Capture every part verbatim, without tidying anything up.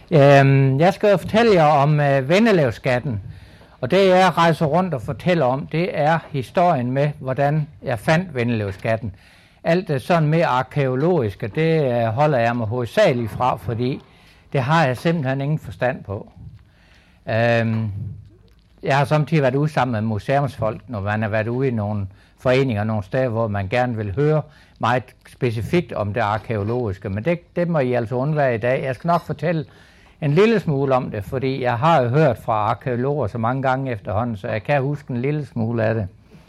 Øhm, jeg skal jo fortælle jer om øh, Vendeløvskatten, og det jeg rejser rundt og fortæller om, det er historien med, hvordan jeg fandt Vendeløvskatten. Alt det sådan mere arkæologiske, det øh, holder jeg mig hovedsageligt fra, fordi det har jeg simpelthen ingen forstand på. Øhm, jeg har samtidig været ude sammen med museumsfolk, når man har været ude i nogle foreninger, nogle steder, hvor man gerne vil høre meget specifikt om det arkæologiske, men det, det må I altså undvære i dag. Jeg skal nok fortælle en lille smule om det, fordi jeg har jo hørt fra arkæologer så mange gange efterhånden, så jeg kan huske en lille smule af det.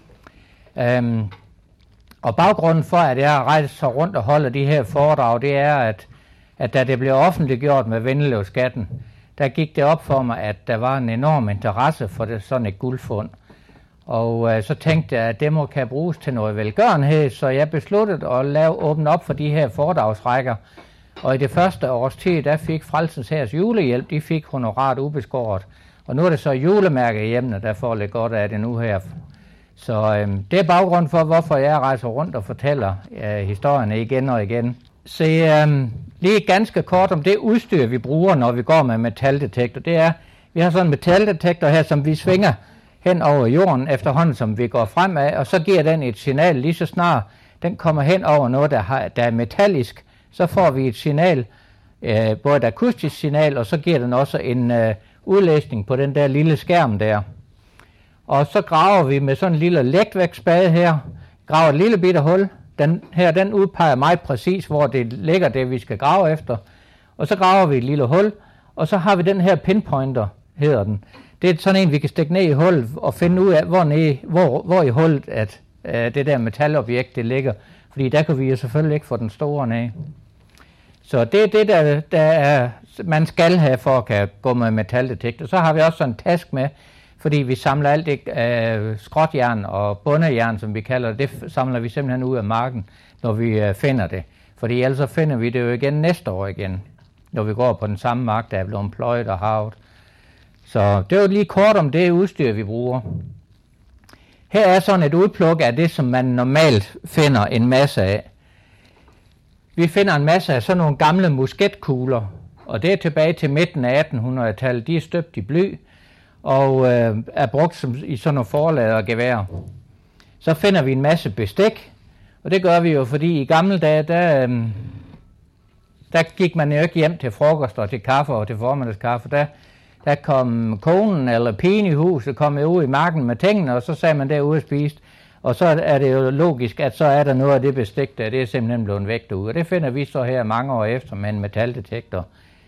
Øhm, og baggrunden for, at jeg har rejst så rundt og holder de her foredrag, det er, at, at da det blev offentliggjort med Vendeløvskatten, der gik det op for mig, at der var en enorm interesse for det, sådan et guldfund. Og øh, så tænkte jeg, at det må kan bruges til noget velgørenhed, så jeg besluttede at lave, åbne op for de her foredragsrækker. Og i det første års tid, der fik Frelsens Hærs julehjælp, de fik honorat ubeskåret. Og nu er det så julemærke hjemme, der får lidt godt af det nu her. Så øh, det er baggrund for, hvorfor jeg rejser rundt og fortæller øh, historierne igen og igen. Så øh, lige ganske kort om det udstyr, vi bruger, når vi går med metaldetektor. Det er, vi har sådan en metaldetektor her, som vi svinger hen over jorden efterhånden, som vi går fremad, og så giver den et signal lige så snart den kommer hen over noget, der, har, der er metallisk. Så får vi et signal, øh, både et akustisk signal, og så giver den også en øh, udlæsning på den der lille skærm der. Og så graver vi med sådan en lille lægtvægtsspade her, graver et lille bitte hul. Den her, den udpeger meget præcis, hvor det ligger det, vi skal grave efter. Og så graver vi et lille hul, og så har vi den her pinpointer, hedder den. Det er sådan en, vi kan stikke ned i hullet og finde ud af, hvor, nede, hvor, hvor i hullet at, øh, det der metalobjekt det ligger. Fordi der kan vi jo selvfølgelig ikke få den store ned. Så det er det, der, der er, man skal have for at kan gå med metaldetektor. Så har vi også sådan en task med, fordi vi samler alt det øh, skråtjern og bundejern, som vi kalder det, det samler vi simpelthen ud af marken, når vi øh, finder det. Fordi ellers så finder vi det jo igen næste år igen, når vi går på den samme mark, der er blevet pløjet og havet. Så det er jo lige kort om det udstyr, vi bruger. Her er sådan et udpluk af det, som man normalt finder en masse af. Vi finder en masse af sådan nogle gamle musketkugler, og det er tilbage til midten af attenhundredetallet. De er støbt i bly og øh, er brugt som, i sådan nogle forlader og gevær. Så finder vi en masse bestik, og det gør vi jo, fordi i gamle dage, der, øh, der gik man jo ikke hjem til frokost og til kaffe og til formiddagskaffe. Der, der kom konen eller pigen i huset, kom ud i marken med tingene, og så sagde man derude og spiste. Og så er det jo logisk, at så er der noget af det bestik der, det er simpelthen blevet væk derude. Og det finder vi så her mange år efter med en metaldetektor.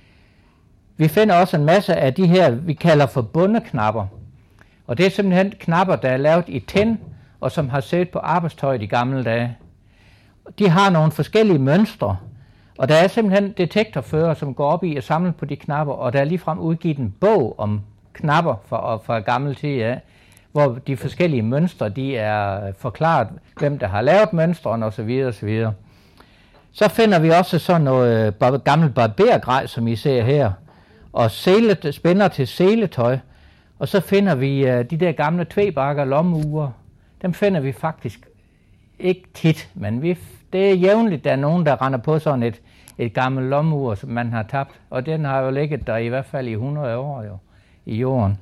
Vi finder også en masse af de her, vi kalder for bundeknapper. Og det er simpelthen knapper, der er lavet i tin, og som har siddet på arbejdstøjet i gamle dage. De har nogle forskellige mønstre, og der er simpelthen detektorfører, som går op i at samle på de knapper, og der er ligefrem udgivet en bog om knapper fra, fra gammel tid af, hvor de forskellige mønstre, de er forklaret, hvem der har lavet mønstrene osv. osv. Så finder vi også sådan noget gammelt barbergrej, som I ser her, og sele, spænder til seletøj. Og så finder vi uh, de der gamle tvebakker lommeure. Dem finder vi faktisk ikke tit, men vi, det er jævnligt, der er nogen, der render på sådan et, et gammelt lommeur, som man har tabt. Og den har jo ligget der i hvert fald i hundrede år jo, i jorden.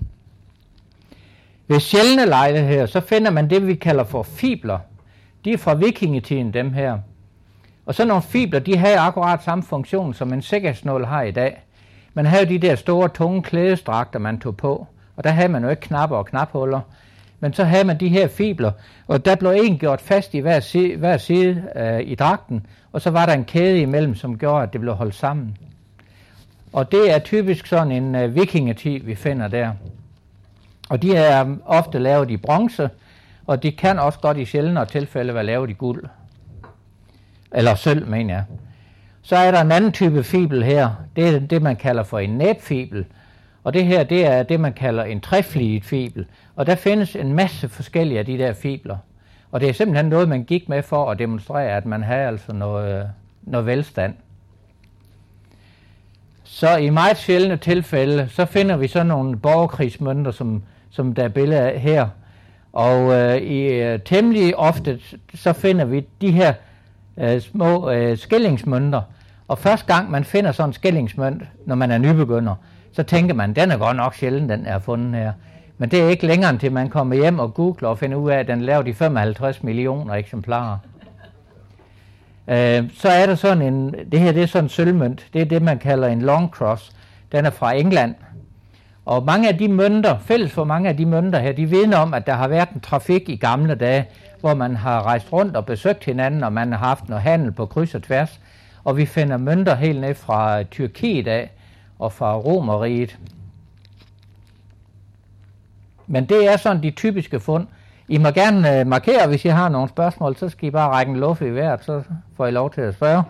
Ved sjældne lejligheder, så finder man det, vi kalder for fibler. De er fra vikingetiden, dem her. Og så nogle fibler, de har akkurat samme funktion, som en sikkerhedsnål har i dag. Man havde de der store, tunge klædestragter, man tog på. Og der havde man jo ikke knapper og knaphuller. Men så havde man de her fibler, og der blev en gjort fast i hver side, hver side øh, i dragten. Og så var der en kæde imellem, som gjorde, at det blev holdt sammen. Og det er typisk sådan en øh, vikingetid, vi finder der. Og de er ofte lavet i bronze, og de kan også godt i sjældnere tilfælde være lavet i guld. Eller sølv, mener jeg. Så er der en anden type fibel her. Det er det, man kalder for en næbfibel. Og det her, det er det, man kalder en trefliget fibel. Og der findes en masse forskellige af de der fibler. Og det er simpelthen noget, man gik med for at demonstrere, at man havde altså noget, noget velstand. Så i meget sjældne tilfælde, så finder vi så nogle borgerkrigsmønter, som, som der er billeder af her. Og øh, i uh, temmelig ofte, så finder vi de her uh, små uh, skillingsmønter. Og første gang man finder sådan en skillingsmønt, når man er nybegynder, så tænker man, den er godt nok sjældent, den er fundet her. Men det er ikke længere, til man kommer hjem og googler og finder ud af, at den laver de femoghalvtreds millioner eksemplarer. Øh, så er der sådan en, det her det er sådan en sølvmønt, det er det man kalder en long cross, den er fra England. Og mange af de mønter, fælles for mange af de mønter her, de vidner om, at der har været en trafik i gamle dage, hvor man har rejst rundt og besøgt hinanden, og man har haft noget handel på kryds og tværs. Og vi finder mønter helt ned fra Tyrkiet af og fra Romerriget. Men det er sådan de typiske fund. I må gerne markere, hvis I har nogle spørgsmål, så skal I bare række en luft i vejret, så får I lov til at spørge.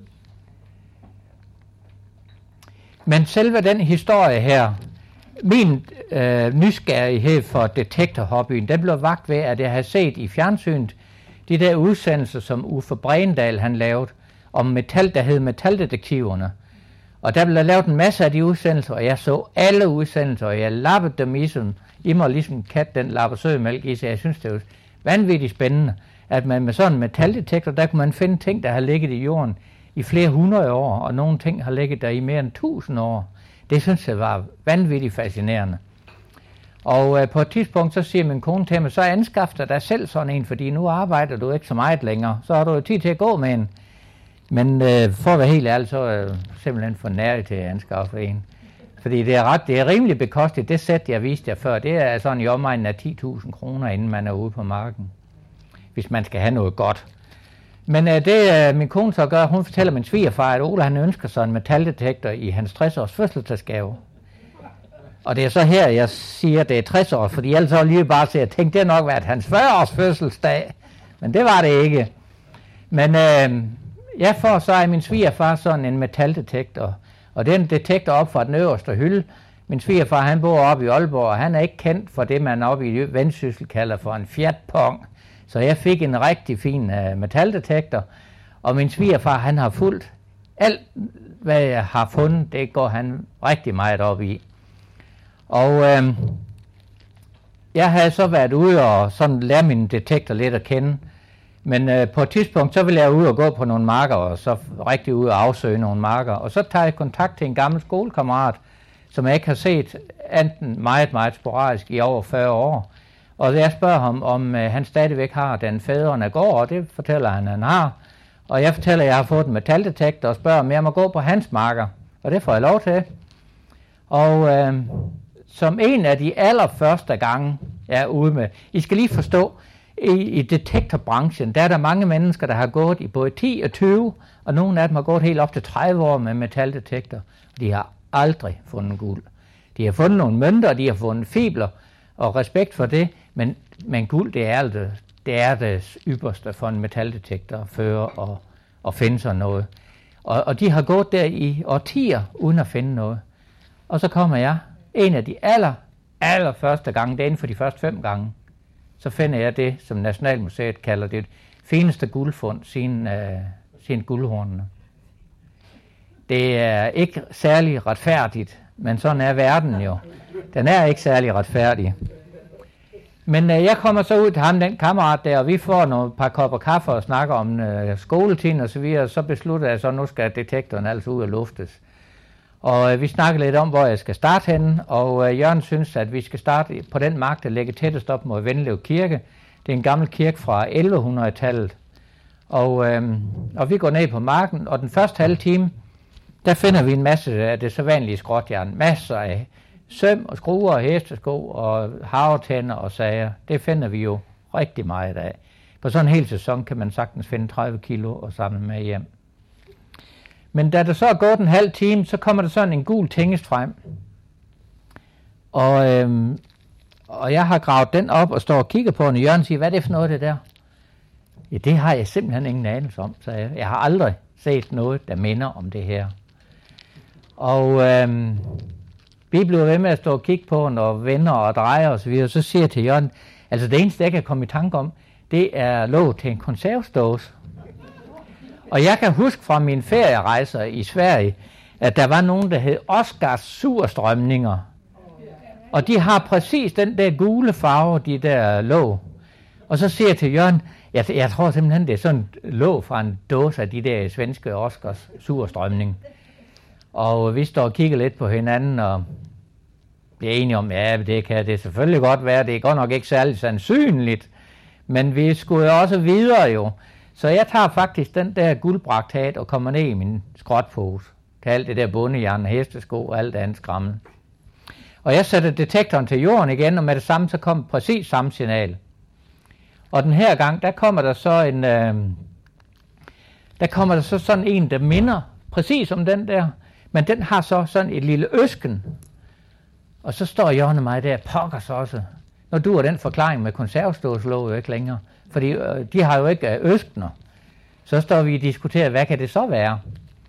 Men selve den historie her, min øh, nysgerrighed for detektorhobbyen, den blev vakt ved, at jeg havde set i fjernsynet de der udsendelser, som Uffe Bregendal han lavede, om metal, der hed Metaldetektiverne. Og der blev lavet en masse af de udsendelser, og jeg så alle udsendelser, og jeg lappede dem i, som, i mig ligesom en kat, den lapper sødmælk i, så jeg synes, det var vanvittigt spændende, at man med sådan en metaldetektor, der kunne man finde ting, der har ligget i jorden i flere hundrede år, og nogle ting har ligget der i mere end tusind år. Det synes jeg var vanvittigt fascinerende. Og øh, på et tidspunkt, så siger min kone til mig, så anskaff dig selv sådan en, fordi nu arbejder du ikke så meget længere, så har du jo tid til at gå med en. Men øh, for at være helt ærlig, så er jeg simpelthen for nær til at anskaffe en. Fordi det er, ret, det er rimelig bekostet. Det sæt, jeg viste jer før, det er sådan i omegnen af ti tusind kroner, inden man er ude på marken. Hvis man skal have noget godt. Men øh, det øh, min kone så gør, hun fortæller min svigerfar, at Ole han ønsker sig en metaldetektor i hans tres års fødselsdagsgave. Og det er så her, jeg siger, at det er tres år, fordi ellers så lige bare til at tænke, det har nok været hans fyrre års fødselsdag. Men det var det ikke. Men øh, jeg får så af min svigerfar sådan en metaldetektor. Og den detektor op fra den øverste hylde. Min svigerfar han bor oppe i Aalborg, og han er ikke kendt for det, man oppe i Vendsyssel kalder for en Fiat-pong. Så jeg fik en rigtig fin uh, metaldetektor, og min svigerfar han har fulgt alt, hvad jeg har fundet, det går han rigtig meget op i. Og øh, jeg havde så været ude og sådan lære min detektor lidt at kende, men øh, på et tidspunkt så ville jeg ud og gå på nogle marker, og så rigtig ud og afsøge nogle marker, og så tager jeg kontakt til en gammel skolekammerat, som jeg ikke har set enten meget, meget sporadisk i over fyrre år. Og jeg spørger ham, om øh, han stadigvæk har den fædrene går, og det fortæller han, han har. Og jeg fortæller, at jeg har fået en metaldetektor, og spørger, om jeg må gå på hans marker. Og det får jeg lov til. Og øh, som en af de allerførste gange, jeg er ude med, I skal lige forstå, i, i detektorbranchen, der er der mange mennesker, der har gået i både ti og tyve, og nogle af dem har gået helt op til tredive år med metaldetektor. Og de har aldrig fundet guld. De har fundet nogle mønter, de har fundet fibler, og respekt for det, men, men guld, det er det, det er det ypperste for en metaldetektor at føre og, og finde sådan noget. Og, og de har gået der i årtier uden at finde noget. Og så kommer jeg, en af de aller, aller første gange, det er inden for de første fem gange, så finder jeg det, som Nationalmuseet kalder det, fineste guldfund siden, øh, siden guldhornene. Det er ikke særlig retfærdigt, men sådan er verden jo. Den er ikke særlig retfærdig. Men øh, jeg kommer så ud til ham, den kammerat der, og vi får nogle par kopper kaffe og snakker om øh, skoletiden og så videre, og så beslutter jeg så, at nu skal detektoren altså ud og luftes. Og øh, vi snakker lidt om, hvor jeg skal starte henne, og øh, Jørgen synes, at vi skal starte på den mark, der ligger tættest op mod Vennelev Kirke. Det er en gammel kirke fra elleve hundrede-tallet. Og, øh, og vi går ned på marken, og den første halve time, der finder vi en masse af det sædvanlige skrotjern. Masser af søm og skruer og hestesko og havetænder og sager. Det finder vi jo rigtig meget af. På sådan en hel sæson kan man sagtens finde tredive kilo og samle med hjem. Men da der så er gået en halv time, så kommer der sådan en gul tingest frem. Og, øhm, og jeg har gravet den op og står og kigger på den, og Jørgen siger, hvad er det for noget det der? Ja, det har jeg simpelthen ingen anelse om, sagde jeg. Jeg har aldrig set noget, der minder om det her. Og øhm, vi bliver ved med at stå og kigge på den, og vender og drejer og så videre. Så siger jeg til Jørgen, altså det eneste, jeg kan komme i tanke om, det er låg til en konservesdåse. Og jeg kan huske fra mine ferierejser i Sverige, at der var nogen, der hed Oscars surstrømninger. Og de har præcis den der gule farve, de der låg. Og så siger jeg til Jørgen, Jeg, jeg tror simpelthen, det er sådan lå fra en dåse af de der svenske Oscars surstrømning. Og vi står og kigger lidt på hinanden, og bliver enige om, ja, det kan det selvfølgelig godt være. Det er godt nok ikke særlig sandsynligt. Men vi skulle jo også videre jo. Så jeg tager faktisk den der guldbragtat og kommer ned i min skrotpose. Til alt det der bondejern, hestesko og alt andet skrammel. Og jeg sætter detektoren til jorden igen, og med det samme så kommer præcis samme signal. Og den her gang, der kommer der så en, øh, der kommer der så sådan en, der minder præcis om den der, men den har så sådan et lille øsken. Og så står Jørgen og mig der, pokker så også. Når du er den forklaring med konserveståslåg jo ikke længere, fordi øh, de har jo ikke øh, øskener. Så står vi og diskuterer, hvad kan det så være?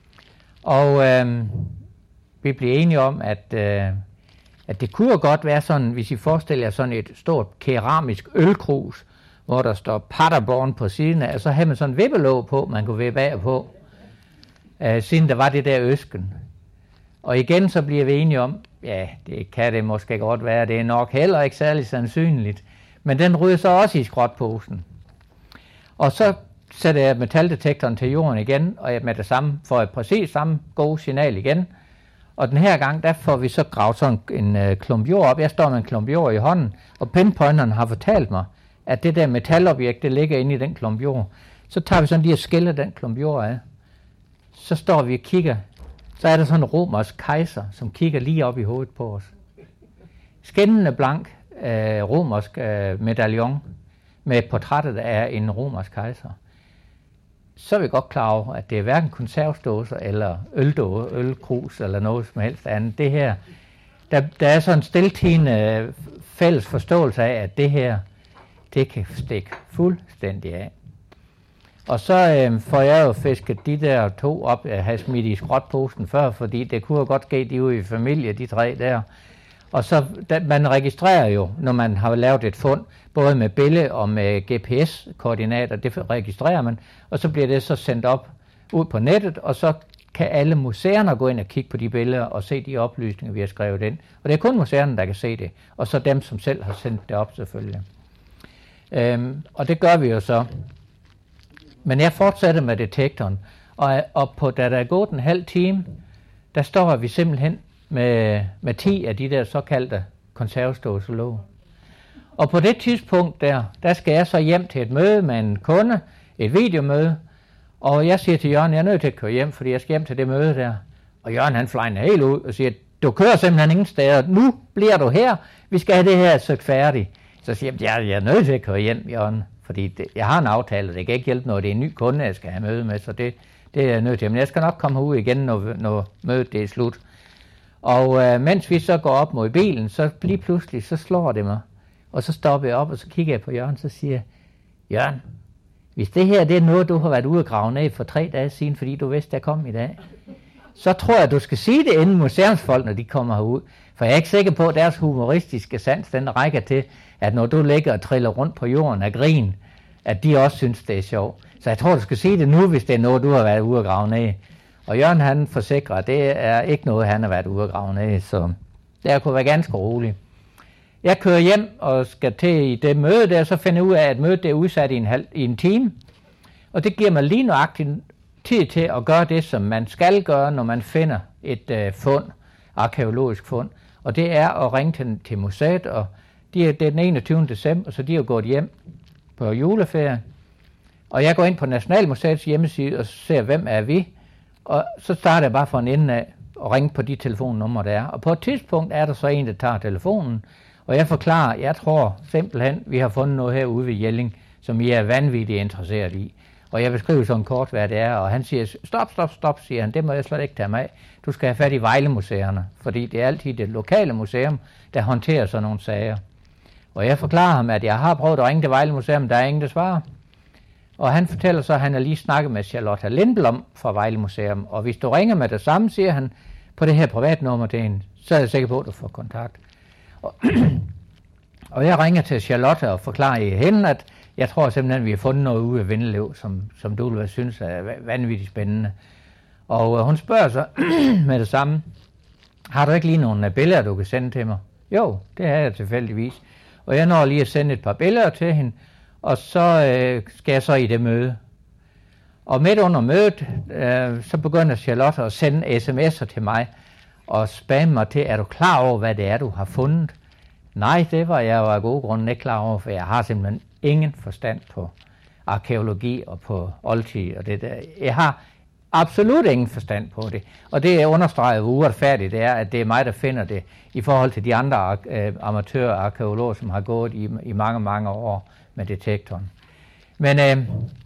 Og øh, vi bliver enige om, at, øh, at det kunne jo godt være sådan, hvis I forestiller jer sådan et stort keramisk ølkrus, hvor der står Paderborn på siden af, og så havde man sådan en vippelåg på, man kunne vippe af på, øh, siden der var det der øsken. Og igen så bliver vi enige om, ja, det kan det måske godt være, det er nok heller ikke særlig sandsynligt, men den ryger så også i skrotposen. Og så sætter jeg metaldetektoren til jorden igen, og jeg med det samme får jeg præcis samme gode signal igen. Og den her gang, der får vi så gravet sådan en øh, klump jord op. Jeg står med en klump jord i hånden, og pinpointeren har fortalt mig, at det der metalobjekt, det ligger inde i den klump jord. Så tager vi sådan lige og skiller den klump jord af. Så står vi og kigger. Så er der sådan en romersk kejser, som kigger lige op i hovedet på os. Skinnende blank øh, romersk øh, medaljon med portrættet af en romersk kejser. Så er vi godt klar over, at det er hverken konservsdåser eller øldåse, ølkrus eller noget som helst andet. Det her, der, der er sådan en stiltigende fælles forståelse af, at det her, det kan stikke fuldstændig af. Og så øh, får jeg jo fisket de der to op, jeg havde smidt i skrotposen før, fordi det kunne jo godt ske, de ude i familie, de tre der. Og så, da, man registrerer jo, når man har lavet et fund, både med billede og med G P S-koordinater, det registrerer man, og så bliver det så sendt op ud på nettet, og så kan alle museerne gå ind og kigge på de billeder og se de oplysninger, vi har skrevet ind. Og det er kun museerne, der kan se det, og så dem, som selv har sendt det op selvfølgelig. Øhm, og det gør vi jo så. Men jeg fortsætter med detektoren, og, og på, da der er gået en halv time, der står vi simpelthen med, med ti af de der såkaldte konservesdåselåg. Og på det tidspunkt der, der skal jeg så hjem til et møde med en kunde, et videomøde, og jeg siger til Jørgen, jeg er nødt til at køre hjem, fordi jeg skal hjem til det møde der. Og Jørgen han flyner helt ud og siger, du kører simpelthen ingen steder, nu bliver du her, vi skal have det her søgt færdigt. Så siger jeg, jeg, jeg er nødt til at køre hjem, Jørgen, fordi det, jeg har en aftale, det kan ikke hjælpe noget, det er en ny kunde, jeg skal have møde med, så det, det er jeg nødt til. Men jeg skal nok komme ud igen, når, når mødet det er slut. Og øh, mens vi så går op mod bilen, så lige pludselig, så slår det mig. Og så stopper jeg op, og så kigger jeg på Jørgen, så siger jeg, Jørgen, hvis det her det er noget, du har været ude og grave ned for tre dage siden, fordi du vidste, jeg kom i dag, så tror jeg, du skal sige det inden museumsfolk, når de kommer herud. For jeg er ikke sikker på, at deres humoristiske sans, den rækker til, at når du ligger og triller rundt på jorden af grin, at de også synes, det er sjovt. Så jeg tror, du skal sige det nu, hvis det er noget, du har været ude og grave ned. Og Jørgen han forsikrer, at det er ikke noget, han har været ude og grave ned, så det kunne være ganske roligt. Jeg kører hjem og skal til i det møde der, så finder jeg ud af, at mødet er udsat i en, halv, i en time. Og det giver mig lige nøjagtigt tid til at gøre det, som man skal gøre, når man finder et øh, fund, arkæologisk fund. Og det er at ringe til, til museet, og de er, det er den enogtyvende december, så de er gået hjem på juleferie. Og jeg går ind på Nationalmuseets hjemmeside og ser, hvem er vi. Og så starter jeg bare fra en ende af og ringe på de telefonnumre, der er. Og på et tidspunkt er der så en, der tager telefonen, og jeg forklarer, jeg tror simpelthen, vi har fundet noget herude ved Jelling, som I er vanvittigt interesseret i. Og jeg beskriver sådan kort, hvad det er, og han siger, stop, stop, stop, siger han, det må jeg slet ikke tage med af. Du skal have fat i Vejle-museerne, fordi det er altid det lokale museum, der håndterer sådan nogle sager. Og jeg forklarer ham, at jeg har prøvet at ringe til Vejle-museum, der er ingen, der svarer. Og han fortæller så, at han har lige snakket med Charlotte Lindblom fra Vejle Museum, og hvis du ringer med det samme, siger han, på det her privatnummer til hende, så er jeg sikker på, at du får kontakt. Og, og jeg ringer til Charlotte og forklarer i hende, at jeg tror simpelthen, at vi har fundet noget ude af Vindelev, som, som du vil synes er vanvittigt spændende. Og uh, hun spørger så med det samme, har du ikke lige nogle billeder, du kan sende til mig? Jo, det har jeg tilfældigvis. Og jeg når lige at sende et par billeder til hende, og så øh, skal jeg så i det møde. Og midt under mødet, øh, så begynder Charlotte at sende sms'er til mig, og spamme mig til, er du klar over, hvad det er, du har fundet? Nej, det var jeg jo af gode grunde ikke klar over, for jeg har simpelthen ingen forstand på arkæologi og på oldtid og det der. Jeg har absolut ingen forstand på det, og det jeg understreger uretfærdigt, det er, at det er mig, der finder det, i forhold til de andre øh, amatører arkæologer, som har gået i, i mange, mange år med detektoren. Men øh,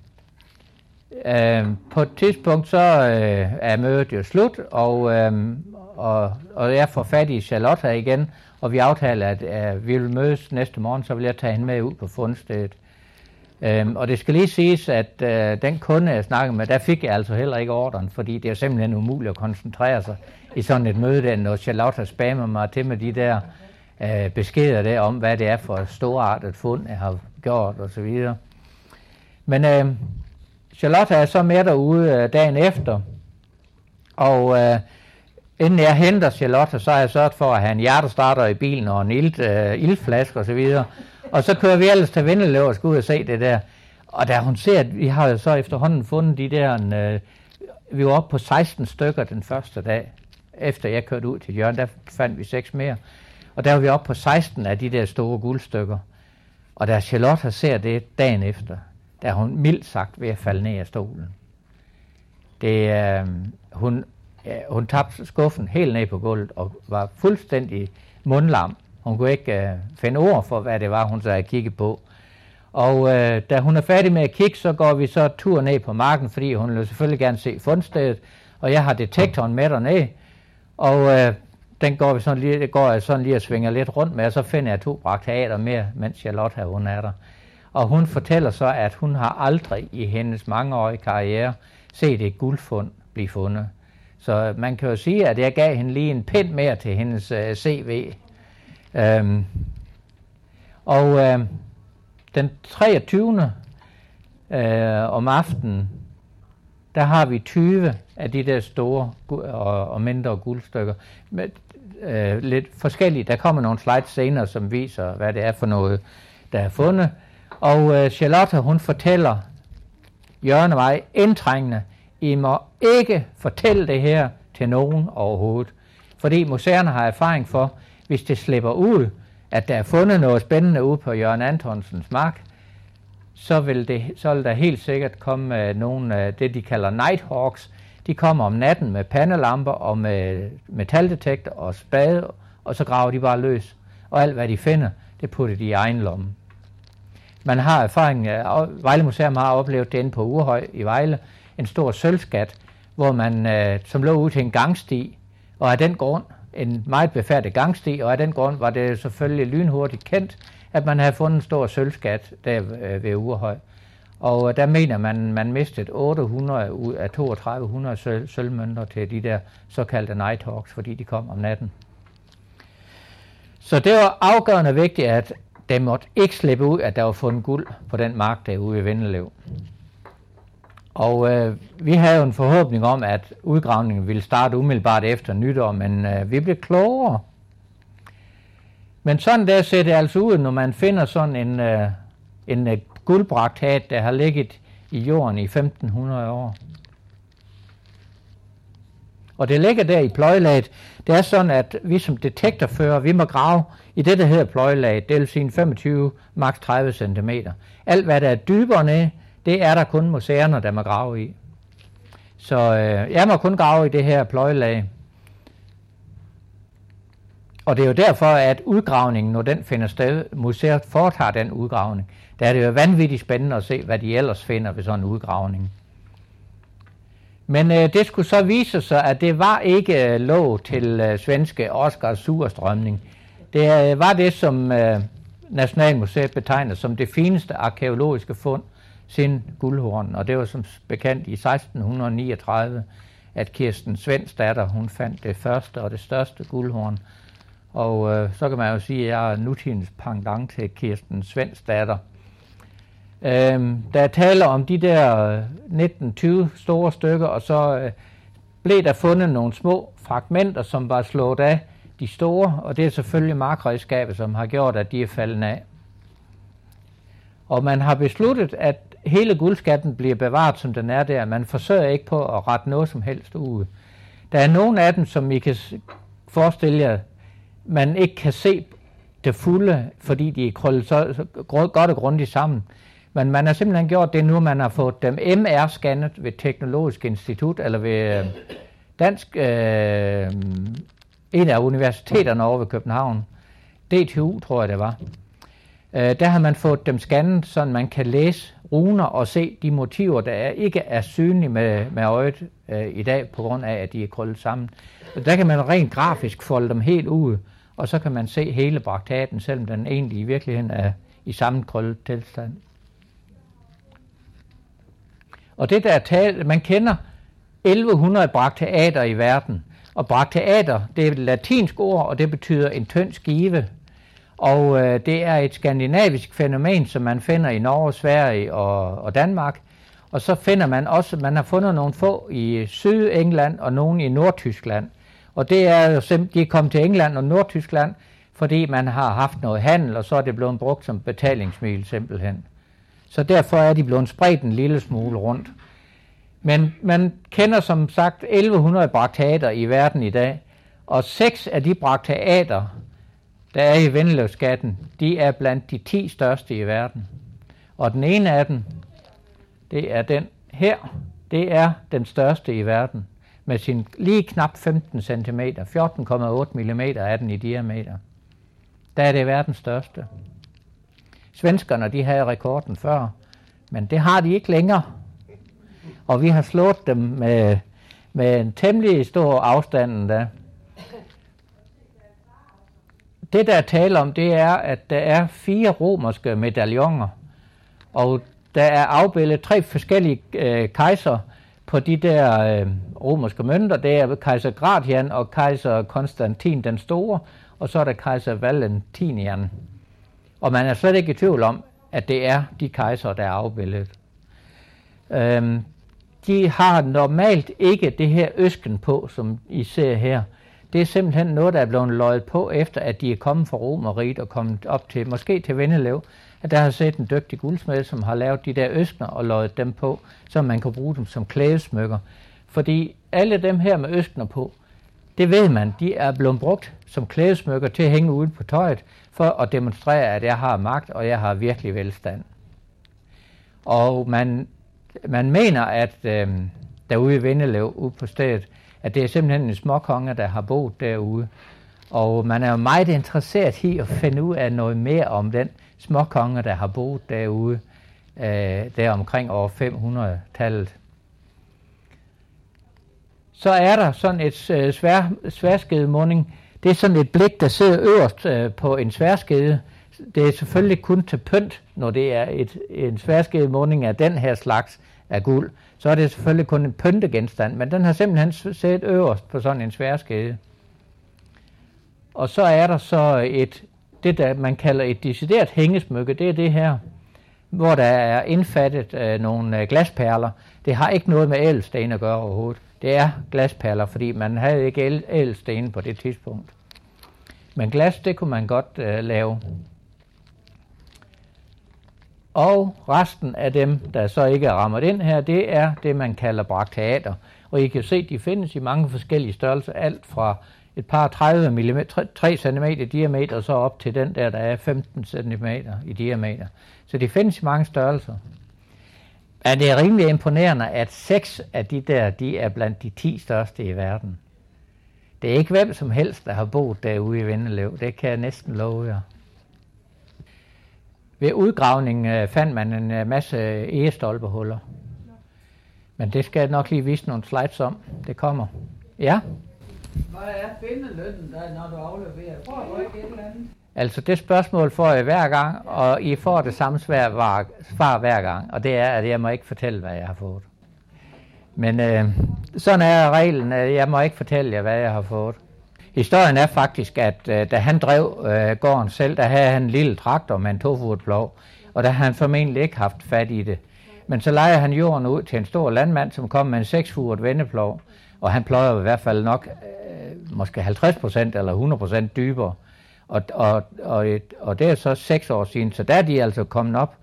øh, på et tidspunkt, så øh, er mødet jo slut, og, øh, og, og jeg får fat i Charlotte igen, og vi aftaler, at øh, vi vil mødes næste morgen, så vil jeg tage hende med ud på fundstedet. Øhm, og det skal lige siges, at øh, den kunde, jeg snakkede med, der fik jeg altså heller ikke ordren, fordi det er simpelthen umuligt at koncentrere sig i sådan et møde, der, når Charlotte spammer mig til med de der øh, beskeder der om, hvad det er for et storartet fund, jeg har gjort osv. Men øh, Charlotte er så med derude øh, dagen efter, og øh, inden jeg henter Charlotte, så har jeg sørget for at have en hjertestarter i bilen og en ild, øh, ildflaske osv., og så kører vi ellers til Vendeløv og skal ud og se det der. Og da hun ser, at vi har jo så efterhånden fundet de der, øh, vi var oppe på seksten stykker den første dag, efter jeg kørte ud til Jørgen, der fandt vi seks mere. Og der var vi oppe på seksten af de der store guldstykker. Og da Charlotte ser det dagen efter, der er hun mildt sagt ved at falde ned af stolen. Det, øh, hun, ja, hun tabte skuffen helt ned på gulvet og var fuldstændig mundlam. Hun kunne ikke øh, finde ord for, hvad det var, hun så havde kigget på. Og øh, da hun er færdig med at kigge, så går vi så tur ned på marken, fordi hun vil selvfølgelig gerne se fundstedet. Og jeg har detektoren med dernede, og øh, den går, vi sådan lige, det går jeg sådan lige og svinger lidt rundt med, og så finder jeg to brakteater mere, mens Charlotte her, hun er der. Og hun fortæller så, at hun har aldrig i hendes mangeårige karriere set et guldfund blive fundet. Så man kan jo sige, at jeg gav hende lige en pind mere til hendes øh, C V. Øhm, og øh, den treogtyvende Øh, om aftenen, der har vi tyve af de der store og, og mindre guldstykker. Med, øh, lidt forskellige. Der kommer nogle slides senere, som viser, hvad det er for noget, der er fundet. Og øh, Charlotte, hun fortæller Jørgen og mig indtrængende, I må ikke fortælle det her til nogen overhovedet. Fordi museerne har erfaring for, hvis det slipper ud, at der er fundet noget spændende ude på Jørgen Antonsens mark, så vil, det, så vil der helt sikkert komme uh, nogle af uh, det, de kalder Nighthawks. De kommer om natten med pandelamper og med metaldetektor og spade, og så graver de bare løs. Og alt, hvad de finder, det putter de i egen lomme. Man har erfaring, uh, Vejle Museum har oplevet det inde på Urhøj i Vejle, en stor sølvskat, hvor man, uh, som lå ud til en gangsti, og af den grund, en meget befærdet gangsti, og af den grund var det selvfølgelig lynhurtigt kendt, at man havde fundet en stor sølvskat der ved Urhøj. Og der mener man, man mistede otte hundrede ud af toogtredive hundrede søl, sølvmønter til de der såkaldte Nighthawks, fordi de kom om natten. Så det var afgørende vigtigt, at det måtte ikke slippe ud, at der var fundet guld på den mark derude i Vendeløv. Og øh, vi havde jo en forhåbning om, at udgravningen ville starte umiddelbart efter nytår, men øh, vi blev klogere. Men sådan der ser det altså ud, når man finder sådan en, øh, en øh, guldbraktat, der har ligget i jorden i femten hundrede år. Og det ligger der i pløjelaget. Det er sådan, at vi som detektorfører, vi må grave i det, der hedder pløjelaget. Det vil sige femogtyve, maks tredive centimeter. Alt, hvad der er dybere ned, det er der kun museerne, der må grave i. Så øh, jeg må kun grave i det her pløjelag. Og det er jo derfor, at udgravningen, når den finder sted, museet foretager den udgravning. Der er det jo vanvittigt spændende at se, hvad de ellers finder ved sådan en udgravning. Men øh, det skulle så vise sig, at det var ikke øh, lov til øh, svenske Oskars surstrømning. Det øh, var det, som øh, Nationalmuseet betegner som det fineste arkæologiske fund siden Guldhorn. Og det var som bekendt i seksten niogtredive, at Kirsten Svendsdatter, hun fandt det første og det største guldhorn. Og øh, så kan man jo sige, at jeg er nutidens pendant til Kirsten Svendsdatter. Øhm, der taler om de der nitten tyve store stykker, og så øh, blev der fundet nogle små fragmenter, som var slået af de store, og det er selvfølgelig markredskabet, som har gjort, at de er faldet af. Og man har besluttet, at hele guldskatten bliver bevaret, som den er der. Man forsøger ikke på at rette noget som helst ud. Der er nogle af dem, som I kan forestille jer, man ikke kan se det fulde, fordi de er krøllet så, så godt og grundigt sammen. Men man har simpelthen gjort det nu, man har fået dem M R-scannet ved Teknologisk Institut, eller ved øh, Dansk, øh, en af universiteterne over ved København, D T U tror jeg det var. Øh, der har man fået dem scannet, så man kan læse runer og se de motiver, der er, ikke er synlige med, med øjet øh, i dag, på grund af, at de er krøllet sammen. Og der kan man rent grafisk folde dem helt ud, og så kan man se hele brakteaten, selvom den egentlig i virkeligheden er i sammenkrøllet tilstand. Og det der er talt, man kender elleve hundrede brakteater i verden, og brakteater, det er et latinsk ord, og det betyder en tynd skive. Og øh, det er et skandinavisk fænomen, som man finder i Norge, Sverige og, og Danmark. Og så finder man også, man har fundet nogle få i Sydengland og nogle i Nordtyskland. Og det er jo simpelthen, de er kommet til England og Nordtyskland, fordi man har haft noget handel, og så er det blevet brugt som betalingsmiddel simpelthen. Så derfor er de blevet spredt en lille smule rundt. Men man kender som sagt elleve hundrede brakteater i verden i dag, og seks af de brakteater, der er i Vendeløvskatten, de er blandt de ti største i verden. Og den ene af dem, det er den her, det er den største i verden, med sin lige knap femten centimeter, fjorten komma otte millimeter er den i diameter. Der er det verdens største. Svenskerne, de havde rekorden før, men det har de ikke længere. Og vi har slået dem med, med en temmelig stor afstand da. Det der er tale om, det er, at der er fire romerske medaljoner, og der er afbildet tre forskellige øh, kejser på de der øh, romerske mønter. Det er kejser Gratian og kejser Konstantin den Store, og så er der kejser Valentinian. Og man er slet ikke i tvivl om, at det er de kejser, der er afbildet. Øhm, de har normalt ikke det her øsken på, som I ser her. Det er simpelthen noget, der er blevet løjet på, efter at de er kommet fra Romerriget og kommet op til, måske til Vennelev, at der har set en dygtig guldsmed, som har lavet de der øskner og løjet dem på, så man kan bruge dem som klædesmykker. Fordi alle dem her med øskner på, det ved man, de er blevet brugt som klædesmykker til at hænge ude på tøjet, for at demonstrere, at jeg har magt, og jeg har virkelig velstand. Og man, man mener, at øh, derude i Vennelev, ude på stedet, at det er simpelthen en småkonge, der har boet derude. Og man er jo meget interesseret i at finde ud af noget mere om den småkonge, der har boet derude, øh, der omkring år fem hundrede-tallet. Så er der sådan et øh, svær, sværskedemunding. Det er sådan et blik, der sidder øverst øh, på en sværskede. Det er selvfølgelig kun til pynt, når det er et, en sværskedemunding af den her slags af guld. Så er det selvfølgelig kun en pyntegenstand, men den har simpelthen siddet øverst på sådan en sværskede. Og så er der så et, det der man kalder et decideret hængesmykke, det er det her, hvor der er indfattet øh, nogle øh, glasperler. Det har ikke noget med ædelsten at gøre overhovedet. Det er glasperler, fordi man havde ikke ædelsten på det tidspunkt. Men glas, det kunne man godt øh, lave. Og resten af dem, der så ikke er rammet ind her, det er det, man kalder brakteater. Og I kan se, de findes i mange forskellige størrelser, alt fra et par tredive millimeter, tre centimeter i diameter, og så op til den der, der er femten centimeter i diameter. Så de findes i mange størrelser. Er det rimelig imponerende, at seks af de der, de er blandt de ti største i verden. Det er ikke hvem som helst, der har boet derude i Vennelev. Det kan jeg næsten love jer. Ved udgravning øh, fandt man en øh, masse egestolpehuller. Men det skal jeg nok lige vise nogle slides om. Det kommer. Ja? Hvad er bindelønnen, der, når du afleverer? Får du ikke et eller andet? Altså det spørgsmål får jeg hver gang, og I får det samme svar, svar hver gang. Og det er, at jeg må ikke fortælle, hvad jeg har fået. Men øh, sådan er reglen, at jeg må ikke fortælle jer, hvad jeg har fået. Historien er faktisk, at øh, da han drev øh, gården selv, der havde han en lille traktor med en tofodet plov, og der havde han formentlig ikke haft fat i det. Men så lejer han jorden ud til en stor landmand, som kom med en seksfodet vendeplov, og han pløjer i hvert fald nok øh, måske halvtreds procent eller hundrede procent dybere. Og, og, og, og det er så seks år siden, så der er de altså kommet op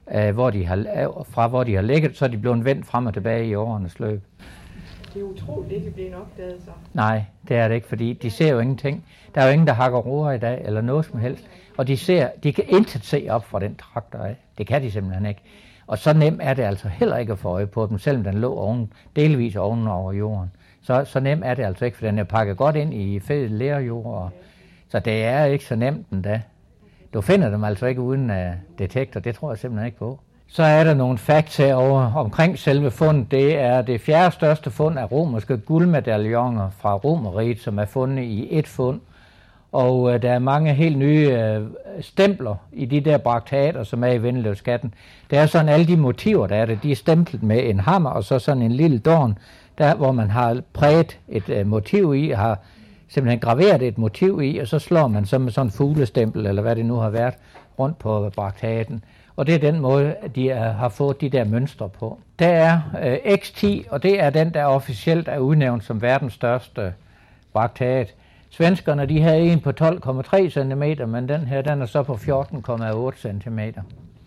øh, hvor de har, fra hvor de har ligget, så er de blevet vendt frem og tilbage i årenes løb. Det er utroligt, det ikke er blevet opdaget så. Nej, det er det ikke, fordi de ser jo ingenting. Der er jo ingen, der hakker roer i dag, eller noget som helst. Og de, ser, de kan intet se op fra den traktor af. Det kan de simpelthen ikke. Og så nemt er det altså heller ikke at få øje på dem, selvom den lå oven, delvis oven over jorden. Så, så nemt er det altså ikke, for den er pakket godt ind i fed lerjord. Så det er ikke så nemt endda. Du finder dem altså ikke uden uh, detektor, det tror jeg simpelthen ikke på. Så er der nogle facts herovre omkring selve fundet. Det er det fjerde største fund af romerske guldmedaljoner fra Romerriget, som er fundet i et fund. Og uh, der er mange helt nye uh, stempler i de der brakteater, som er i Vendeløvskatten. Det er sådan, alle de motiver, der er det, de er stemplet med en hammer og så sådan en lille dorn, der hvor man har præget et uh, motiv i, har simpelthen graveret et motiv i, og så slår man så med sådan en fuglestempel, eller hvad det nu har været, rundt på brakteaten. Og det er den måde, de er, har fået de der mønstre på. Der er uh, X ti, og det er den, der officielt er udnævnt som verdens største brakteat. Svenskerne, de havde en på tolv komma tre centimeter, men den her, den er så på fjorten komma otte centimeter.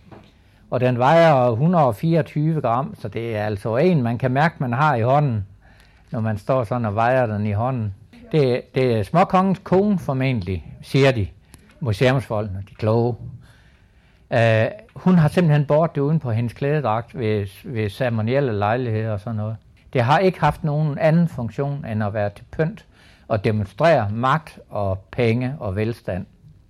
Og den vejer et hundrede og fireogtyve gram, så det er altså en, man kan mærke, man har i hånden, når man står sådan og vejer den i hånden. Det, det er småkongens kone formentlig, siger de, museumsfolkene, de kloge. Uh, hun har simpelthen båret det uden på hendes klædedragt ved, ved ceremonielle lejligheder og sådan noget. Det har ikke haft nogen anden funktion end at være til pynt og demonstrere magt og penge og velstand.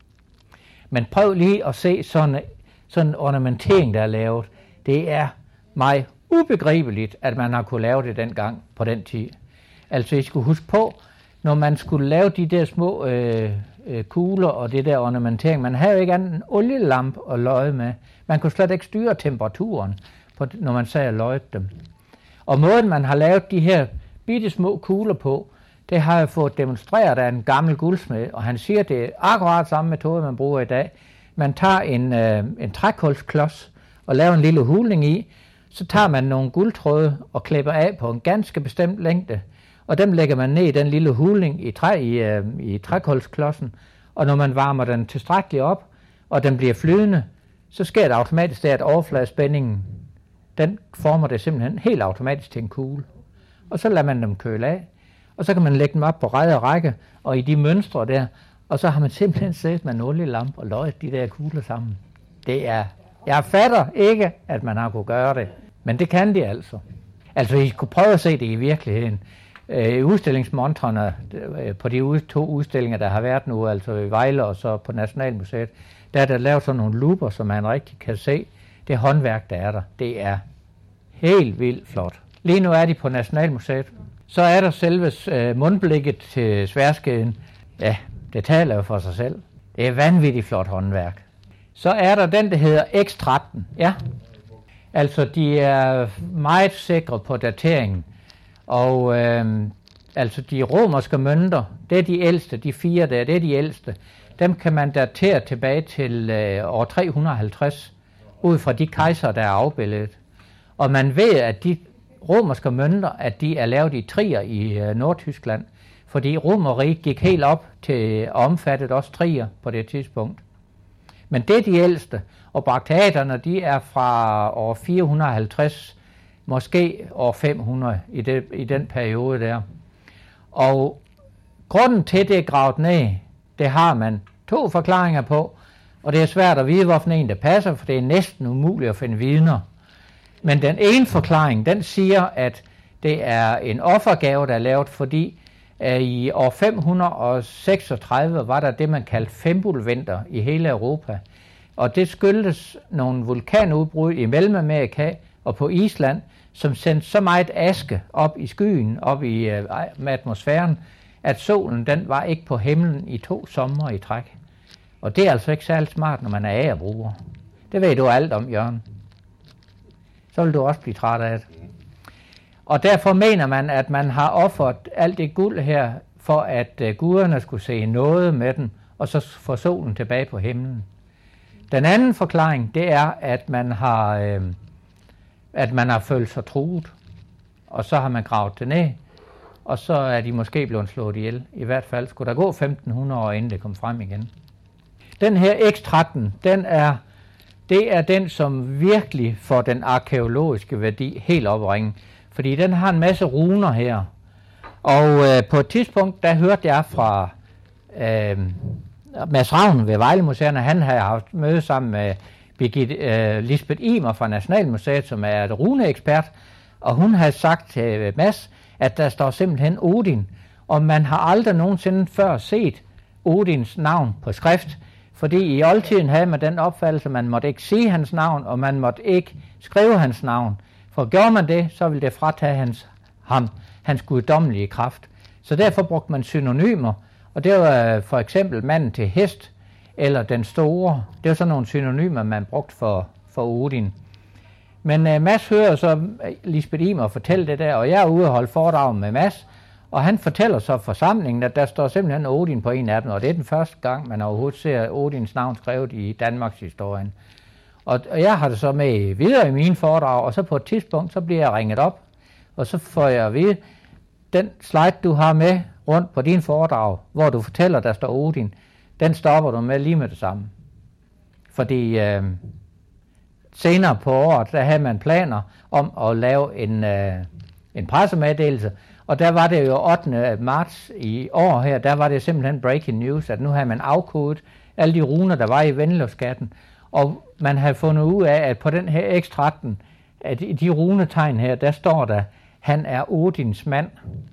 Men prøv lige at se sådan, sådan en ornamentering, der er lavet. Det er mig ubegribeligt, at man har kunne lave det dengang på den tid. Altså I skulle huske på, når man skulle lave de der små øh, øh, kugler og det der ornamentering, man havde jo ikke andet en olielampe at løje med. Man kunne slet ikke styre temperaturen, på, når man sad og løjede dem. Og måden man har lavet de her bitte små kugler på, det har jeg fået demonstreret af en gammel guldsmed, og han siger, det er akkurat samme metode, man bruger i dag. Man tager en, øh, en trækulsklods og laver en lille hulning i, så tager man nogle guldtråde og klipper af på en ganske bestemt længde, og dem lægger man ned i den lille hulning i, træ, i, øh, i trækulsklodsen, og når man varmer den tilstrækkeligt op, og den bliver flydende, så sker det automatisk det, at overfladespændingen, den former det simpelthen helt automatisk til en kugle. Og så lader man dem køle af, og så kan man lægge dem op på række og række, og i de mønstre der, og så har man simpelthen sæt med en olielampe og løjet de der kugler sammen. Det er, jeg fatter ikke, at man har kunne gøre det, men det kan de altså. Altså, I kunne prøve at se det i virkeligheden. I udstillingsmontrene på de to udstillinger, der har været nu, altså i Vejle og så på Nationalmuseet, der er der lavet sådan nogle luper, som man rigtig kan se. Det håndværk, der er der, det er helt vildt flot. Lige nu er de på Nationalmuseet. Så er der selve øh, mundblikket til sværdskeden. Ja, det taler jo for sig selv. Det er vanvittigt flot håndværk. Så er der den, der hedder X tretten. Ja, altså de er meget sikre på dateringen. Og øh, altså de romerske mønter, det er de ældste, de fire der, det er de ældste. Dem kan man datere tilbage til øh, år tre hundrede og halvtreds, ud fra de kejser, der er afbildet. Og man ved, at de romerske mønter, at de er lavet i Trier i øh, Nordtyskland, fordi Romerriget gik helt op til at omfatte også Trier på det tidspunkt. Men det er de ældste, og brakteaterne, de er fra år fire hundrede og halvtreds, måske år fem hundrede i, det, i den periode der. Og grunden til det er gravet ned, det har man to forklaringer på, og det er svært at vide, hvorfor en der passer, for det er næsten umuligt at finde vidner. Men den ene forklaring, den siger, at det er en offergave, der er lavet, fordi uh, i år fem hundrede og seksogtredive var der det, man kaldte fimbulvinter i hele Europa. Og det skyldtes nogle vulkanudbrud i Mellemamerika og på Island, som sendte så meget aske op i skyen, op i uh, atmosfæren, at solen den var ikke på himlen i to sommer i træk. Og det er altså ikke særlig smart, når man er agerbruger. Det ved du alt om, Jørgen. Så vil du også blive træt af det. Og derfor mener man, at man har offret alt det guld her, for at uh, guderne skulle se noget med den, og så få solen tilbage på himlen. Den anden forklaring, det er, at man har, øh, at man har følt sig truet, og så har man gravet det ned, og så er de måske blevet slået ihjel. I hvert fald skulle der gå femten hundrede år, inden det kom frem igen. Den her X tretten, den er det er den, som virkelig får den arkæologiske værdi helt op at ringe. Fordi den har en masse runer her. Og øh, på et tidspunkt, der hørte jeg fra øh, Mads Ravn ved Vejle Museet, han havde haft møde sammen med Birgitte, øh, Lisbeth Imer fra Nationalmuseet, som er et runeekspert, og hun havde sagt til Mads, at der står simpelthen Odin, og man har aldrig nogensinde før set Odins navn på skrift, fordi i oldtiden havde man den opfattelse, at man måtte ikke sige hans navn, og man måtte ikke skrive hans navn. For gjorde man det, så ville det fratage hans, ham hans guddommelige kraft. Så derfor brugte man synonymer, og det var for eksempel manden til hest, eller den store. Det var sådan nogle synonymer, man brugte for, for Odin. Men uh, Mads hører så Lisbeth Imer fortælle det der, og jeg er ude og holde foredrag med Mads, og han fortæller så forsamlingen, at der står simpelthen Odin på en af dem, og det er den første gang, man overhovedet ser Odins navn skrevet i Danmarks historien. Og, og jeg har det så med videre i mine foredrag, og så på et tidspunkt, så bliver jeg ringet op, og så får jeg at vide, den slide, du har med rundt på din foredrag, hvor du fortæller, der står Odin, den stopper du med lige med det samme. Fordi øh, senere på året, der havde man planer om at lave en, øh, en pressemeddelelse, og der var det jo ottende marts i år her, der var det simpelthen breaking news, at nu havde man afkodet alle de runer, der var i Vendeløvskatten, og man havde fundet ud af, at på den her ekstrakten, at i de runetegn her, der står der, han er Odins mand.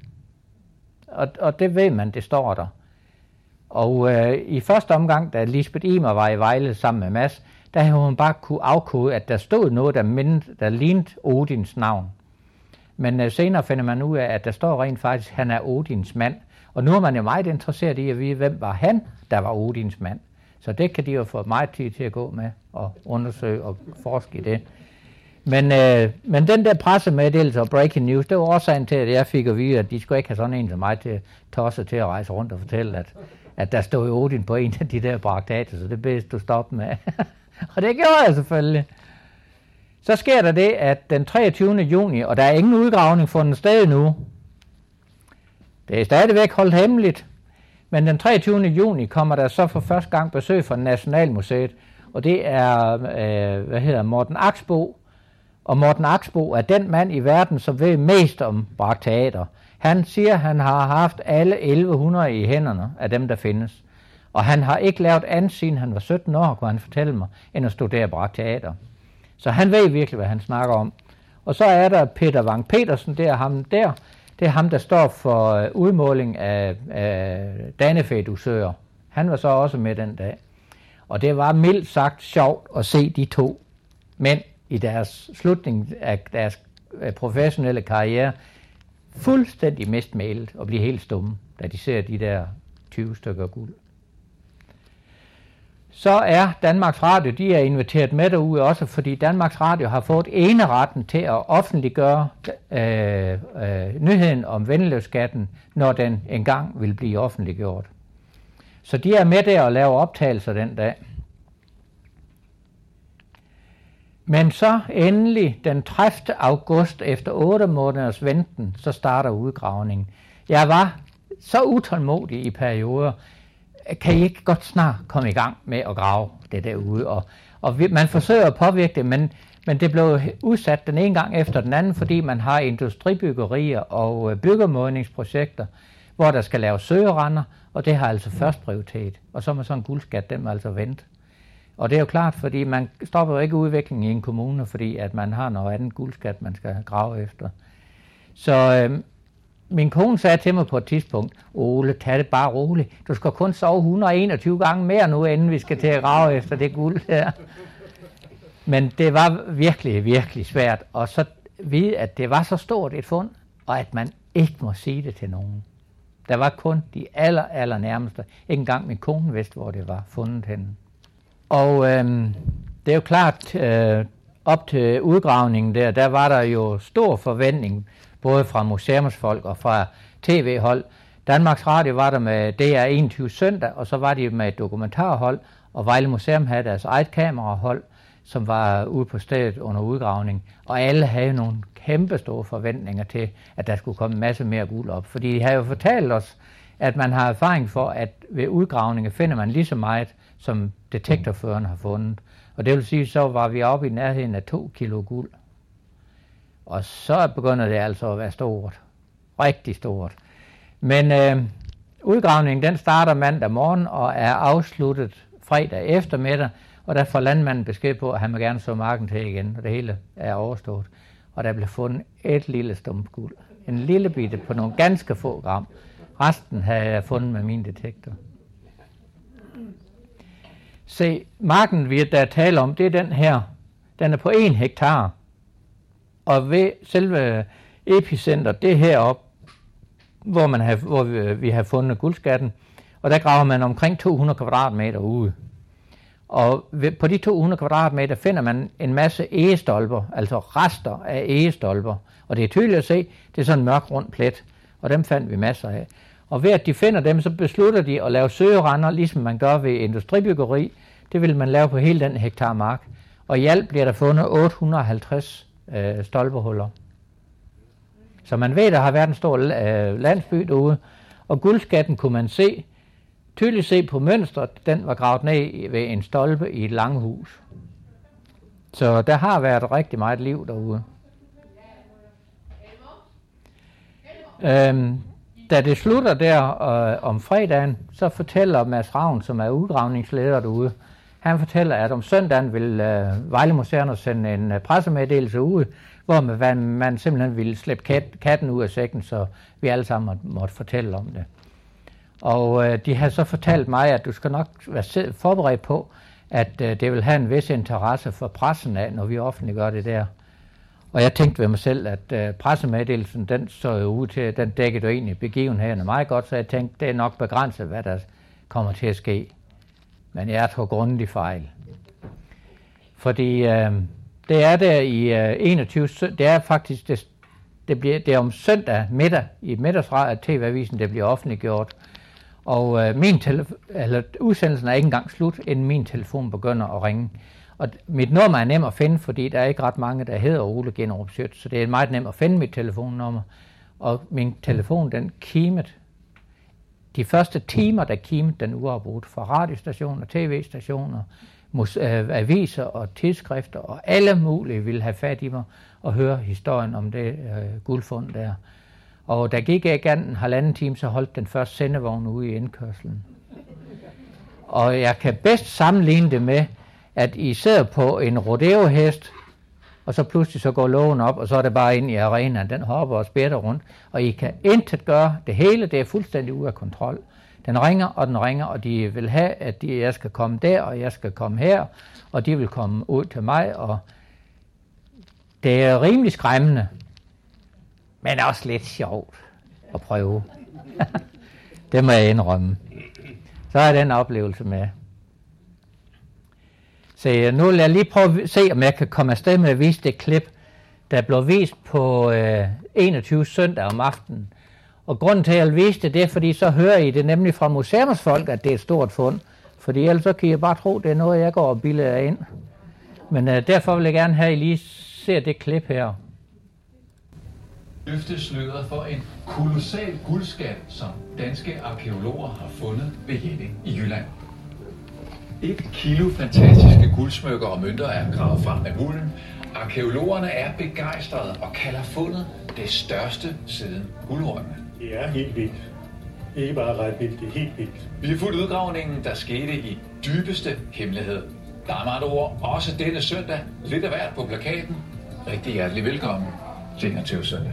Og, og det ved man, det står der. Og øh, i første omgang, da Lisbeth Imer var i Vejle sammen med Mads, der havde hun bare kunne afkode, at der stod noget, der, mindte, der lignede Odins navn. Men øh, senere finder man ud af, at der står rent faktisk, at han er Odins mand. Og nu er man jo meget interesseret i at vide, hvem var han, der var Odins mand. Så det kan de jo få meget tid til at gå med og undersøge og forske i det. Men, øh, men den der pressemeddelelse og breaking news, det var årsagen til, at jeg fik at vide, at de skulle ikke have sådan en som mig til tosse til at rejse rundt og fortælle, at, at der stod Odin på en af de der braktater, så det bedste du stoppe med. Og det gjorde jeg selvfølgelig. Så sker der det, at den treogtyvende juni, og der er ingen udgravning fundet sted nu, det er stadigvæk holdt hemmeligt, men den treogtyvende juni kommer der så for første gang besøg fra Nationalmuseet, og det er, øh, hvad hedder Morten Axbo, og Morten Axbo er den mand i verden, som ved mest om brakteater. Han siger, at han har haft alle elleve hundrede i hænderne af dem, der findes. Og han har ikke lavet andet, siden han var sytten år, kunne han fortælle mig, end at studere brakteater. Så han ved virkelig, hvad han snakker om. Og så er der Peter Wang Petersen, det er ham der. Det er ham, der står for udmåling af, af danefædusører. Han var så også med den dag. Og det var mildt sagt sjovt at se de to mænd i deres slutning af deres professionelle karriere fuldstændig mistmælet og blive helt stumme, da de ser de der tyve stykker guld. Så er Danmarks Radio, de er inviteret med derude også, fordi Danmarks Radio har fået eneretten til at offentliggøre øh, øh, nyheden om Vendeløvskatten, når den engang vil blive offentliggjort. Så de er med der og laver optagelser den dag. Men så endelig den tredivte august, efter otte måneders venten, så starter udgravningen. Jeg var så utålmodig i perioder. Kan I ikke godt snart komme i gang med at grave det derude? Og, og vi, man forsøger at påvirke det, men, men det blev udsat den ene gang efter den anden, fordi man har industribyggerier og byggemådningsprojekter, hvor der skal laves søgerender, og det har altså først prioritet. Og så med sådan en guldskat, den må altså vente. Og det er jo klart, fordi man stopper jo ikke udviklingen i en kommune, fordi at man har noget andet guldskat, man skal grave efter. Så øh, min kone sagde til mig på et tidspunkt, Ole, tag det bare roligt. Du skal kun sove et hundrede og enogtyve gange mere nu, inden vi skal til at grave efter det guld her. Men det var virkelig, virkelig svært. Og så vide, at det var så stort et fund, og at man ikke må sige det til nogen. Der var kun de aller, aller nærmeste. Ikke engang min kone vidste, hvor det var fundet henne. Og øhm, det er jo klart, øh, op til udgravningen der, der var der jo stor forventning, både fra museumsfolk og fra tv-hold. Danmarks Radio var der med D R enogtyve søndag, og så var de med et dokumentarhold, og Vejle Museum havde deres eget kamerahold, som var ude på stedet under udgravning. Og alle havde nogle kæmpe store forventninger til, at der skulle komme en masse mere guld op. Fordi de havde jo fortalt os, at man har erfaring for, at ved udgravninger finder man lige så meget, som detektorføreren har fundet. Og det vil sige, så var vi oppe i nærheden af to kilo guld. Og så begynder det altså at være stort. Rigtig stort. Men øh, udgravningen den starter mandag morgen og er afsluttet fredag eftermiddag. Og der får landmanden besked på, at han må gerne så marken til igen, og det hele er overstået. Og der blev fundet et lille stump guld. En lille bitte på nogle ganske få gram. Resten havde jeg fundet med min detektor. Se, marken vi der taler om, det er den her. Den er på en hektar. Og ved selve epicenter, det er heroppe, hvor, man har, hvor vi, vi har fundet guldskatten. Og der graver man omkring to hundrede kvadratmeter ude. Og ved, på de to hundrede kvadratmeter finder man en masse egestolper, altså rester af egestolper. Og det er tydeligt at se, det er sådan en mørk rund plet, og dem fandt vi masser af. Og ved at de finder dem, så beslutter de at lave søgerender, ligesom man gør ved industribyggeri. Det vil man lave på hele den hektar mark. Og i alt bliver der fundet otte hundrede og halvtreds øh, stolpehuller. Så man ved, der har været en stor øh, landsby derude. Og guldskatten kunne man se, tydeligt se på mønstret, den var gravet ned ved en stolpe i et langhus. Så der har været rigtig meget liv derude. Øhm, da det slutter der øh, om fredagen, så fortæller Mads Ravn, som er udgravningsleder derude, han fortæller, at om søndagen vil øh, Vejle Museerne sende en øh, pressemeddelelse ud, hvor man, man simpelthen ville slippe kat, katten ud af sækken, så vi alle sammen må, måtte fortælle om det. Og øh, de har så fortalt mig, at du skal nok være forberedt på, at øh, det vil have en vis interesse for pressen af, når vi offentliggør det der. Og jeg tænkte ved mig selv, at øh, pressemeddelelsen, den så jo ud til, den dækkede jo egentlig begivenhederne meget godt, så jeg tænkte, det er nok begrænset, hvad der kommer til at ske. Men jeg tog grundigt fejl. Fordi øh, det er der i øh, enogtyve, det er faktisk, det, det, bliver, det er om søndag middag, i middagsrædet af T V-avisen, det bliver offentliggjort. Og øh, min telefo- eller, udsendelsen er ikke engang slut, inden min telefon begynder at ringe. Og mit nummer er nemt at finde, fordi der er ikke ret mange, der hedder Ole Ginnerup Schøtz, så det er meget nemt at finde mit telefonnummer. Og min telefon, den kimede. De første timer, der kimede den uafbrudt fra radiostationer, tv-stationer, mus- øh, aviser og tidsskrifter, og alle mulige ville have fat i mig og høre historien om det øh, guldfund der. Og da gik jeg igen en halvanden time, så holdt den første sendevogn ude i indkørslen. Og jeg kan bedst sammenligne det med, at I sidder på en rodeohest, og så pludselig så går lågen op, og så er det bare ind i arenaen. Den hopper og spætter rundt, og I kan intet gøre. Det hele, det er fuldstændig ude af kontrol. Den ringer, og den ringer, og de vil have, at de, jeg skal komme der, og jeg skal komme her, og de vil komme ud til mig, og det er rimelig skræmmende, men også lidt sjovt at prøve. Det må jeg indrømme. Så er den oplevelse med. Så nu vil jeg lige prøve at se, om jeg kan komme afsted med at vise det klip, der blev vist på øh, enogtyve søndag om aftenen. Og grunden til, at jeg vil vise det, det er, fordi så hører I det nemlig fra museumsfolk, at det er et stort fund. Fordi ellers så kan I bare tro, det er noget, jeg går og bilder ind. Men øh, derfor vil jeg gerne have, at I lige ser det klip her. Løfte sløret for en kolossal guldskat, som danske arkæologer har fundet ved Jelling i Jylland. Et kilo fantastiske guldsmykker og mønter er gravet frem af mulden. Arkæologerne er begejstrede og kalder fundet det største siden guldhornene. Det er helt vildt. Ikke bare ret vildt, det er helt vildt. Vi har fulgt udgravningen, der skete i dybeste hemmelighed. Der er med andre ord også denne søndag lidt af hvert på plakaten. Rigtig hjertelig velkommen til enogtyve søndag.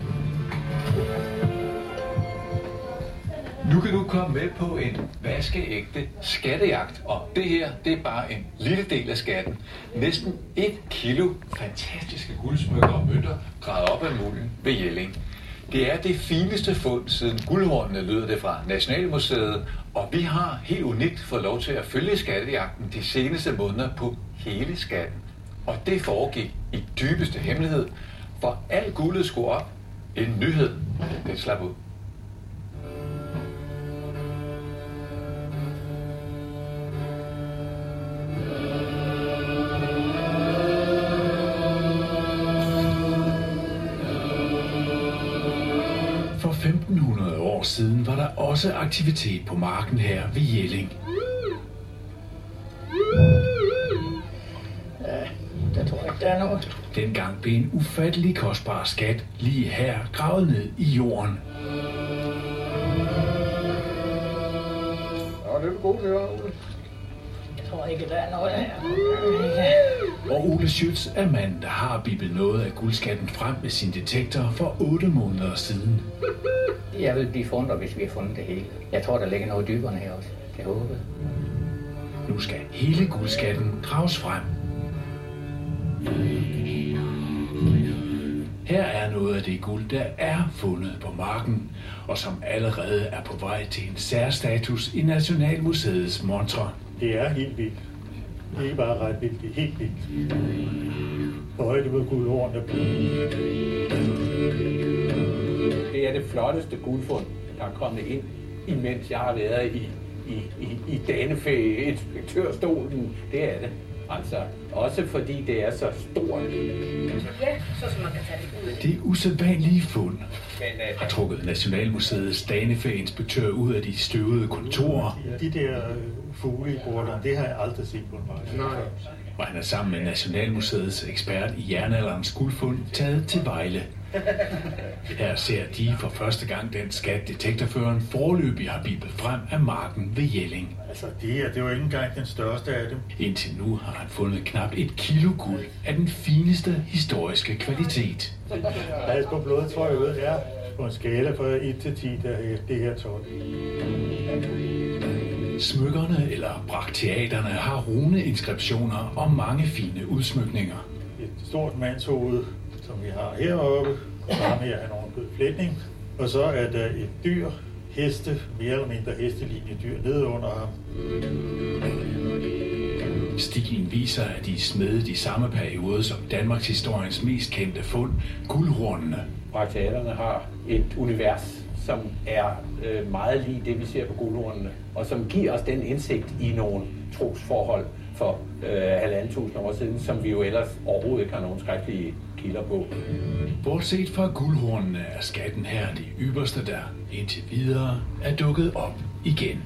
Nu kan du komme med på en vaskeægte skattejagt, og det her, det er bare en lille del af skatten. Næsten et kilo fantastiske guldsmykker og mønter gravet op af mulden ved Jelling. Det er det fineste fund siden guldhornene, lyder det fra Nationalmuseet, og vi har helt unikt fået lov til at følge skattejagten de seneste måneder på hele skatten. Og det foregik i dybeste hemmelighed, for alt guldet skulle op. En nyhed, det slap ud. For femten hundrede år år siden var der også aktivitet på marken her ved Jelling. Ja, der tror jeg ikke, der er noget. Dengang blev en ufattelig kostbar skat lige her gravet ned i jorden. Ja, det er god til, Ole. Jeg tror ikke, der er noget her. Og Ole Schütz er manden, der har bippet noget af guldskatten frem med sin detektor for otte måneder siden. Jeg vil blive forundret, hvis vi har fundet det hele. Jeg tror, der ligger noget dybere her også. Jeg håber. Nu skal hele guldskatten graves frem. Her er noget af det guld, der er fundet på marken, og som allerede er på vej til en særstatus i Nationalmuseets montre. Det er helt vildt. Det er ikke bare ret vildt, det er helt vildt. På højde med guldhornene. Det er det flotteste guldfund, der er kommet ind, imens jeg har været i, i, i, i Danefæ-inspektørstolen. Det er det. Altså, også fordi det er så stort. Ja, så skal man kan tage det ud. Det usædvanlige fund har trukket Nationalmuseets Danefæ-inspektør ud af de støvede kontorer. De der fugle i bordene, det har jeg aldrig set på en marked. Nej. Og han er sammen med Nationalmuseets ekspert i jernalderens guldfund taget til Vejle. Her ser de for første gang den skat, detektorføreren foreløbig har bippet frem af marken ved Jelling. Altså det her, det var ikke engang den største af dem. Indtil nu har han fundet knap et kilo guld af den fineste historiske kvalitet. Pas på blodet, tror jeg, ved, er på en skala fra et til ti, der er det her tolv. Smykkerne eller brakteaterne har runeinskriptioner og mange fine udsmykninger. Et stort mandshoved, som vi har heroppe, og så har vi en ordentlig flætning. Og så er der et dyr, heste, mere eller mindre hestelignende dyr, nede under ham. Stilen viser, at de er smedet i samme periode som Danmarks historiens mest kendte fund, guldhornene. Brakteaterne har et univers, som er øh, meget lige det, vi ser på guldhornene, og som giver os den indsigt i nogle trosforhold for øh, halvanden tusind år siden, som vi jo ellers overhovedet ikke har nogen skriftlige kilder på. Bortset fra guldhornene er skatten her det ypperste, der indtil videre er dukket op igen.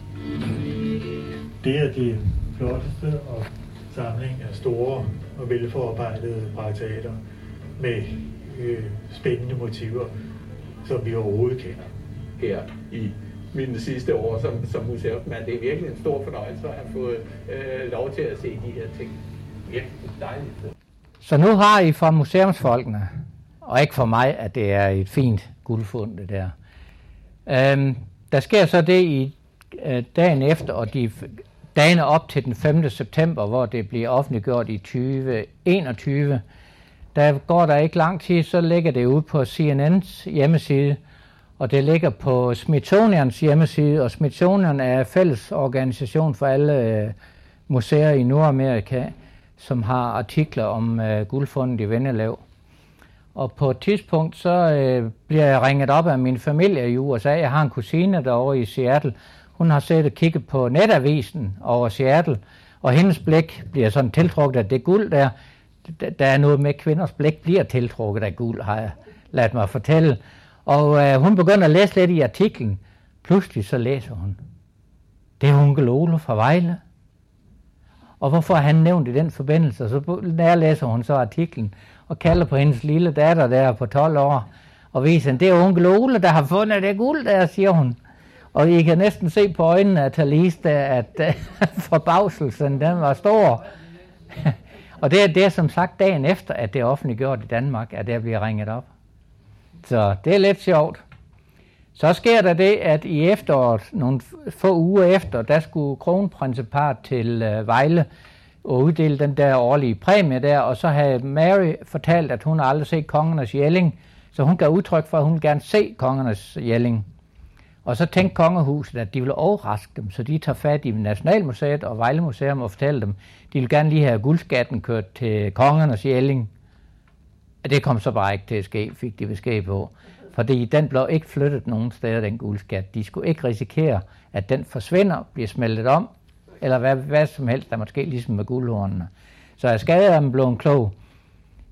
Det er det flotteste og samling af store og velforarbejdede brakteater med øh, spændende motiver, som vi overhovedet kender. Her i mine sidste år som, som museumsmand. Det er virkelig en stor fornøjelse at have fået øh, lov til at se de her ting. Virkelig dejligt. Så nu har I fra museumsfolkene, og ikke for mig, at det er et fint guldfund, det der. Øhm, der sker så det i øh, dagen efter, og de dagene op til den femte september, hvor det bliver offentliggjort i tyve enogtyve. Der går der ikke lang tid, så ligger det ude på C N N's hjemmeside, og det ligger på Smithsonians hjemmeside, og Smithsonian er fælles organisation for alle øh, museer i Nordamerika, som har artikler om øh, guldfundet i Vennelev. Og på et tidspunkt, så øh, bliver jeg ringet op af min familie i U S A. Jeg har en kusine derovre i Seattle. Hun har set og kigget på netavisen over Seattle, og hendes blik bliver sådan tiltrukket af det guld der. Der er noget med, kvinders blik bliver tiltrukket af guld, har jeg ladet mig fortælle. Og øh, hun begynder at læse lidt i artiklen. Pludselig så læser hun. Det er onkel Ole fra Vejle. Og hvorfor har han nævnt i den forbindelse? Så nærlæser hun så artiklen og kalder på hendes lille datter der på tolv år. Og viser, det er onkel Ole, der har fundet det guld der, siger hun. Og I kan næsten se på øjnene af Thalise, at uh, forbavselsen den var stor. Og det er det som sagt dagen efter, at det er offentliggjort i Danmark, at det bliver ringet op. Så det er lidt sjovt. Så sker der det, at i efteråret, nogle få uger efter, der skulle kronprinseparret til uh, Vejle og uddele den der årlige præmie der, og så havde Mary fortalt, at hun aldrig set Kongernes Jelling, så hun gav udtryk for, at hun gerne se Kongernes Jelling. Og så tænkte kongehuset, at de ville overraske dem, så de tager fat i Nationalmuseet og Vejle Museum og fortæller dem, de vil gerne lige have guldskatten kørt til Kongernes Jelling. Det kom så bare ikke til at ske, fik de besked på. Fordi den blev ikke flyttet nogen steder, den guldskat. De skulle ikke risikere, at den forsvinder, bliver smeltet om, eller hvad, hvad som helst, der måske ligesom med guldhornene. Så jeg skadede dem blev klog.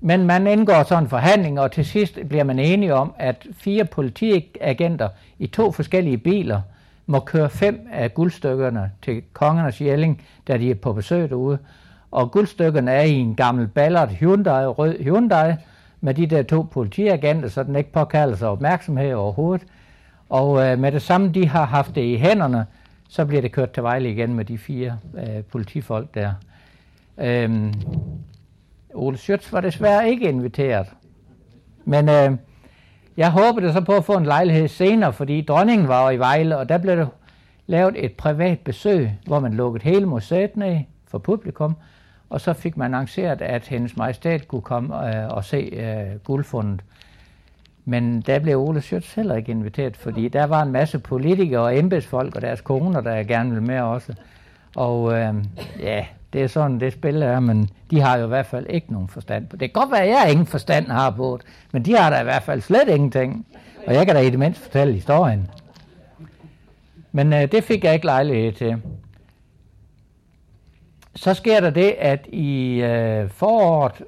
Men man indgår sådan en forhandling, og til sidst bliver man enige om, at fire politiagenter i to forskellige biler må køre fem af guldstykkerne til Kongernes Jelling, da de er på besøg derude. Og guldstykkerne er i en gammel Ballard Hyundai, rød Hyundai, med de der to politiagenter, så den ikke påkalder sig opmærksomhed overhovedet. Og øh, med det samme, de har haft det i hænderne, så bliver det kørt til Vejle igen med de fire øh, politifolk der. Øhm, Ole Schütz var desværre ikke inviteret. Men øh, jeg håbede så på at få en lejlighed senere, fordi dronningen var i Vejle, og der blev der lavet et privat besøg, hvor man lukkede hele museet ned for publikum, og så fik man arrangeret, at hendes majestæt kunne komme øh, og se øh, guldfundet. Men der blev Ole Schütz heller ikke inviteret, fordi der var en masse politikere og embedsfolk og deres koner, der gerne ville med også. Og øh, ja, det er sådan, det spil er, men de har jo i hvert fald ikke nogen forstand på det. Det kan godt være, at jeg ingen forstand har på det, men de har da i hvert fald slet ingenting. Og jeg kan da i det mindste fortælle historien. Men øh, det fik jeg ikke lejlighed til. Så sker der det, at i øh, foråret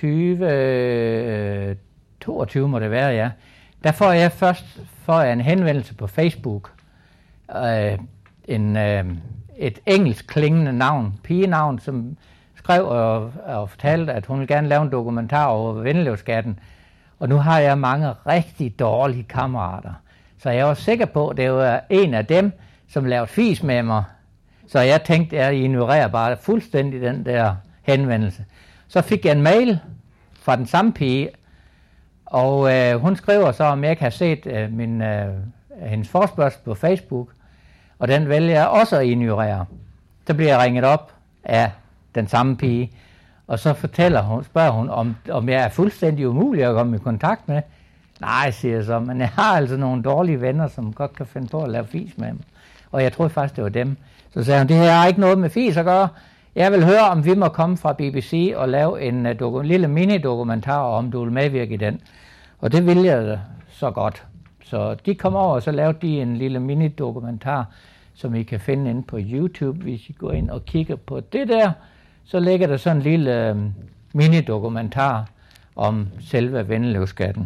tyve toogtyve må det være, ja, der får jeg først får jeg en henvendelse på Facebook. Øh, en, øh, et engelsk klingende navn, pigenavn, som skrev og, og fortalte, at hun ville gerne lave en dokumentar over Vendeløvskatten. Og nu har jeg mange rigtig dårlige kammerater. Så jeg var sikker på, at det var en af dem, som lavede fis med mig. Så jeg tænkte, at jeg ignorerer bare fuldstændig den der henvendelse. Så fik jeg en mail fra den samme pige, og øh, hun skriver så, om jeg ikke har set øh, min, øh, hendes forespørgsel på Facebook, og den vælger jeg også at ignorere. Så bliver jeg ringet op af den samme pige, og så fortæller hun, spørger hun, om, om jeg er fuldstændig umulig at komme i kontakt med. Nej, siger jeg så, men jeg har altså nogle dårlige venner, som godt kan finde på at lave fis med dem. Og jeg troede faktisk, det var dem. Så sagde hun, det her har ikke noget med fis at gøre. Jeg vil høre, om vi må komme fra B B C og lave en uh, doku- lille mini-dokumentar, om du vil medvirke i den. Og det ville jeg så godt. Så de kom over, og så lavede de en lille mini-dokumentar, som I kan finde inde på YouTube. Hvis I går ind og kigger på det der, så ligger der sådan en lille uh, mini-dokumentar om selve Vendeløvskatten.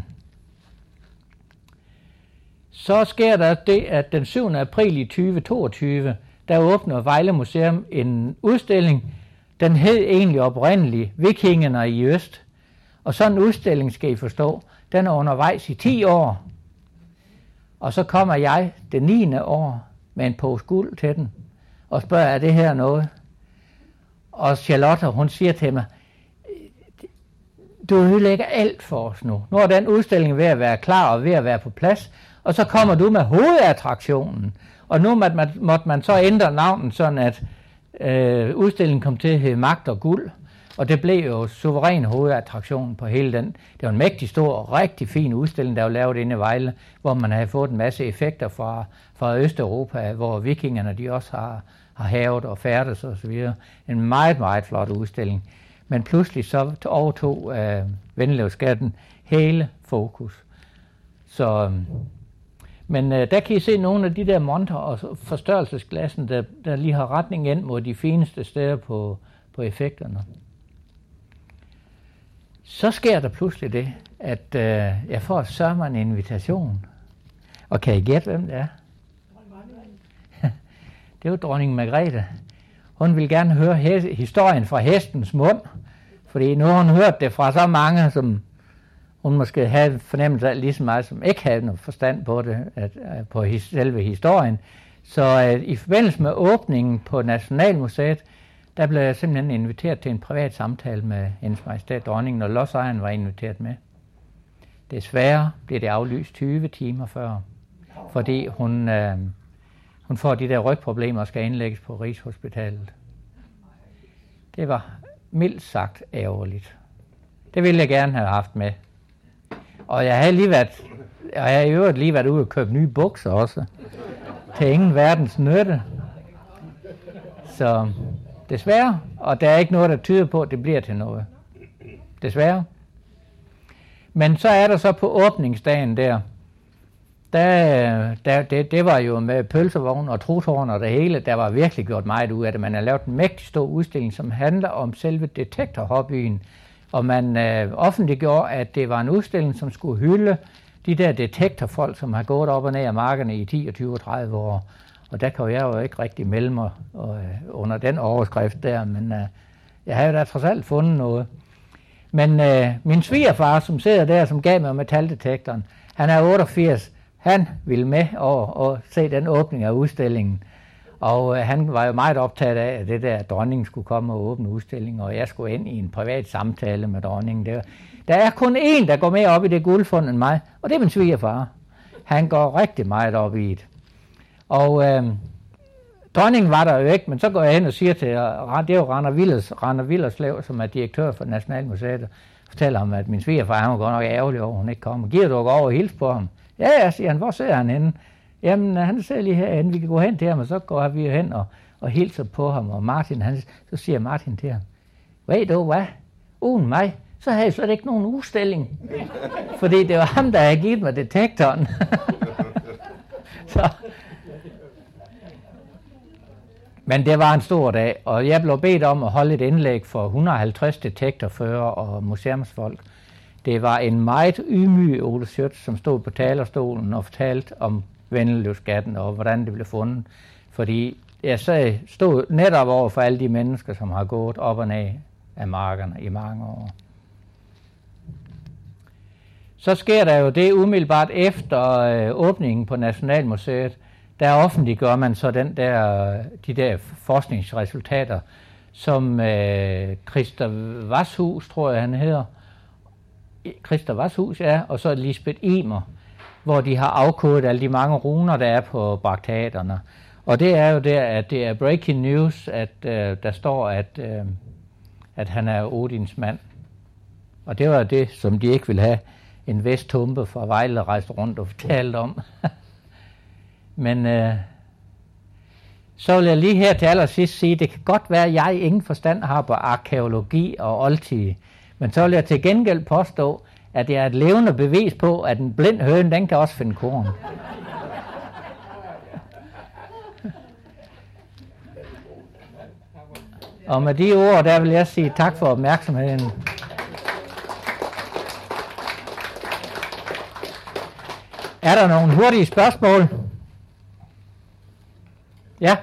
Så sker der det, at den syvende april i tyve toogtyve, der åbner Vejle Museum en udstilling. Den hed egentlig oprindeligt Vikingerne i Øst. Og sådan en udstilling, skal I forstå, den er undervejs i ti år. Og så kommer jeg det niende år med en pose guld til den, og spørger, er det her noget? Og Charlotte, hun siger til mig, du ødelægger alt for os nu. Nu er den udstilling ved at være klar og ved at være på plads, og så kommer du med hovedattraktionen. Og nu måtte man, måtte man så ændre navnet, sådan at øh, udstillingen kom til at hedde Magt og Guld. Og det blev jo suveræn hovedattraktion på hele den. Det var en mægtig stor og rigtig fin udstilling, der var lavet inde i Vejle, hvor man havde fået en masse effekter fra, fra Østeuropa, hvor vikingerne de også har, har havet og færdes og så videre. En meget, meget flot udstilling. Men pludselig så overtog øh, Vendeløvskatten hele fokus. Så... Men øh, der kan I se nogle af de der monter og forstørrelsesglassen, der, der lige har retning ind mod de fineste steder på, på effekterne. Så sker der pludselig det, at øh, jeg får sørme en invitation. Og kan I gætte, hvem det er? Det er jo dronning Margrethe. Hun vil gerne høre he- historien fra hestens mund, fordi nu har hun hørt det fra så mange, som... Hun måske havde fornemmelse af lige så meget, som ikke havde noget forstand på det, at, at på his, selve historien. Så at, i forbindelse med åbningen på Nationalmuseet, der blev jeg simpelthen inviteret til en privat samtale med hendes majestæt dronningen, og lodsejeren var inviteret med. Desværre blev det aflyst tyve timer før, fordi hun, øh, hun får de der rygproblemer og skal indlægges på Rigshospitalet. Det var mildt sagt ærgerligt. Det ville jeg gerne have haft med. Og jeg havde lige været, jeg havde i øvrigt lige været ude og købe nye bukser også. Til ingen verdens nytte. Så desværre, og der er ikke noget, der tyder på, at det bliver til noget. Desværre. Men så er der så på åbningsdagen der, der, der det, det var jo med pølsevogn og truthorn og det hele, der var virkelig gjort meget ud af det. Man har lavet en mægtig stor udstilling, som handler om selve detektorhobbyen, Og man øh, offentliggjorde, at det var en udstilling, som skulle hylde de der detektorfolk, som har gået op og ned af markerne i ti, tyve og tredive år. Og der kan jeg jo ikke rigtig melde mig øh, under den overskrift der, men øh, jeg har jo da trods alt fundet noget. Men øh, min svigerfar, som sidder der, som gav mig metaldetektoren, han er otteogfirs, han ville med og, og se den åbning af udstillingen. Og øh, han var jo meget optaget af, at det der, at dronningen skulle komme og åbne udstillingen, og jeg skulle ind i en privat samtale med dronningen. Der, der er kun én, der går mere op i det guldfund end mig, og det er min svigerfar. Han går rigtig meget op i det. Og øh, dronningen var der jo ikke, men så går jeg hen og siger til, det er jo Rander Willers, Rander Willerslev, som er direktør for Nationalmuseet, og fortæller ham, at min svigerfar, han var godt nok ærgerlig over, at hun ikke kommer. Giver du gå over og hilse på ham? Ja, ja, siger han. Hvor sidder han henne? Jamen, han sidder lige herinde. Vi kan gå hen til ham, og så går vi hen og, og hilser på ham. Og Martin, han, så siger Martin til ham, ved du hvad? Uden mig, så havde jeg slet ikke nogen udstilling. Fordi det var ham, der havde givet mig detektoren. så. Men det var en stor dag, og jeg blev bedt om at holde et indlæg for et hundrede og halvtreds detektorførere og museumsfolk. Det var en meget ydmyg Ole Schjøtz, som stod på talerstolen og fortalte om Vendeløvskatten og hvordan det blev fundet. Fordi jeg så stod netop over for alle de mennesker, som har gået op og ned af markerne i mange år. Så sker der jo det umiddelbart efter øh, åbningen på Nationalmuseet. Der offentliggør man så den der, de der forskningsresultater, som øh, Christer Vashus, tror jeg han hedder, Christer Vashus, ja, og så Lisbeth Imer, hvor de har afkodet alle de mange runer, der er på braktaterne. Og det er jo der, at det er breaking news, at øh, der står, at, øh, at han er Odins mand. Og det var det, som de ikke ville have en vesthumpe fra Vejle rejste rundt og fortalte om. Men øh, så vil jeg lige her til allersidst sige, det kan godt være, at jeg ingen forstand har på arkæologi og oldtid. Men så vil jeg til gengæld påstå, at det er et levende bevis på, at en blind høne, den kan også finde korn. Og med de ord, der vil jeg sige tak for opmærksomheden. Er der nogle hurtige spørgsmål? Ja?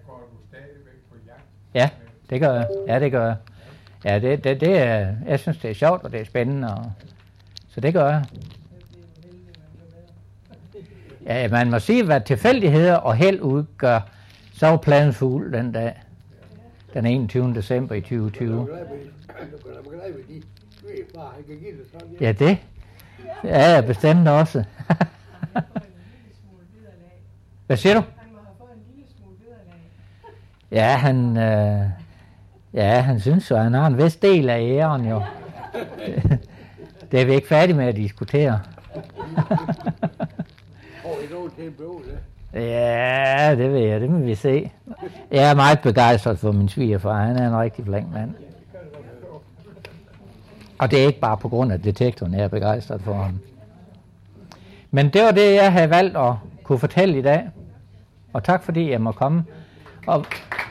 Ja, det gør jeg. Ja, det gør jeg. Ja, det, det, det er, jeg synes, det er sjovt, og det er spændende, og, så det gør jeg. Ja, man må sige, hvad tilfældigheder og held udgør, så var pladen fugl den dag, den enogtyvende december i tyve tyve. Ja, det er jeg bestemt også. Hvad siger du? Ja, han, øh, ja, han synes jo, at han har en vis del af æren jo. Det, det er vi ikke færdige med at diskutere. Ja, det ved jeg, det må vi se. Jeg er meget begejstret for min svigerfar, han er en rigtig flink mand. Og det er ikke bare på grund af detektoren, jeg er begejstret for ham. Men det var det, jeg havde valgt at kunne fortælle i dag. Og tak fordi jeg må komme. Og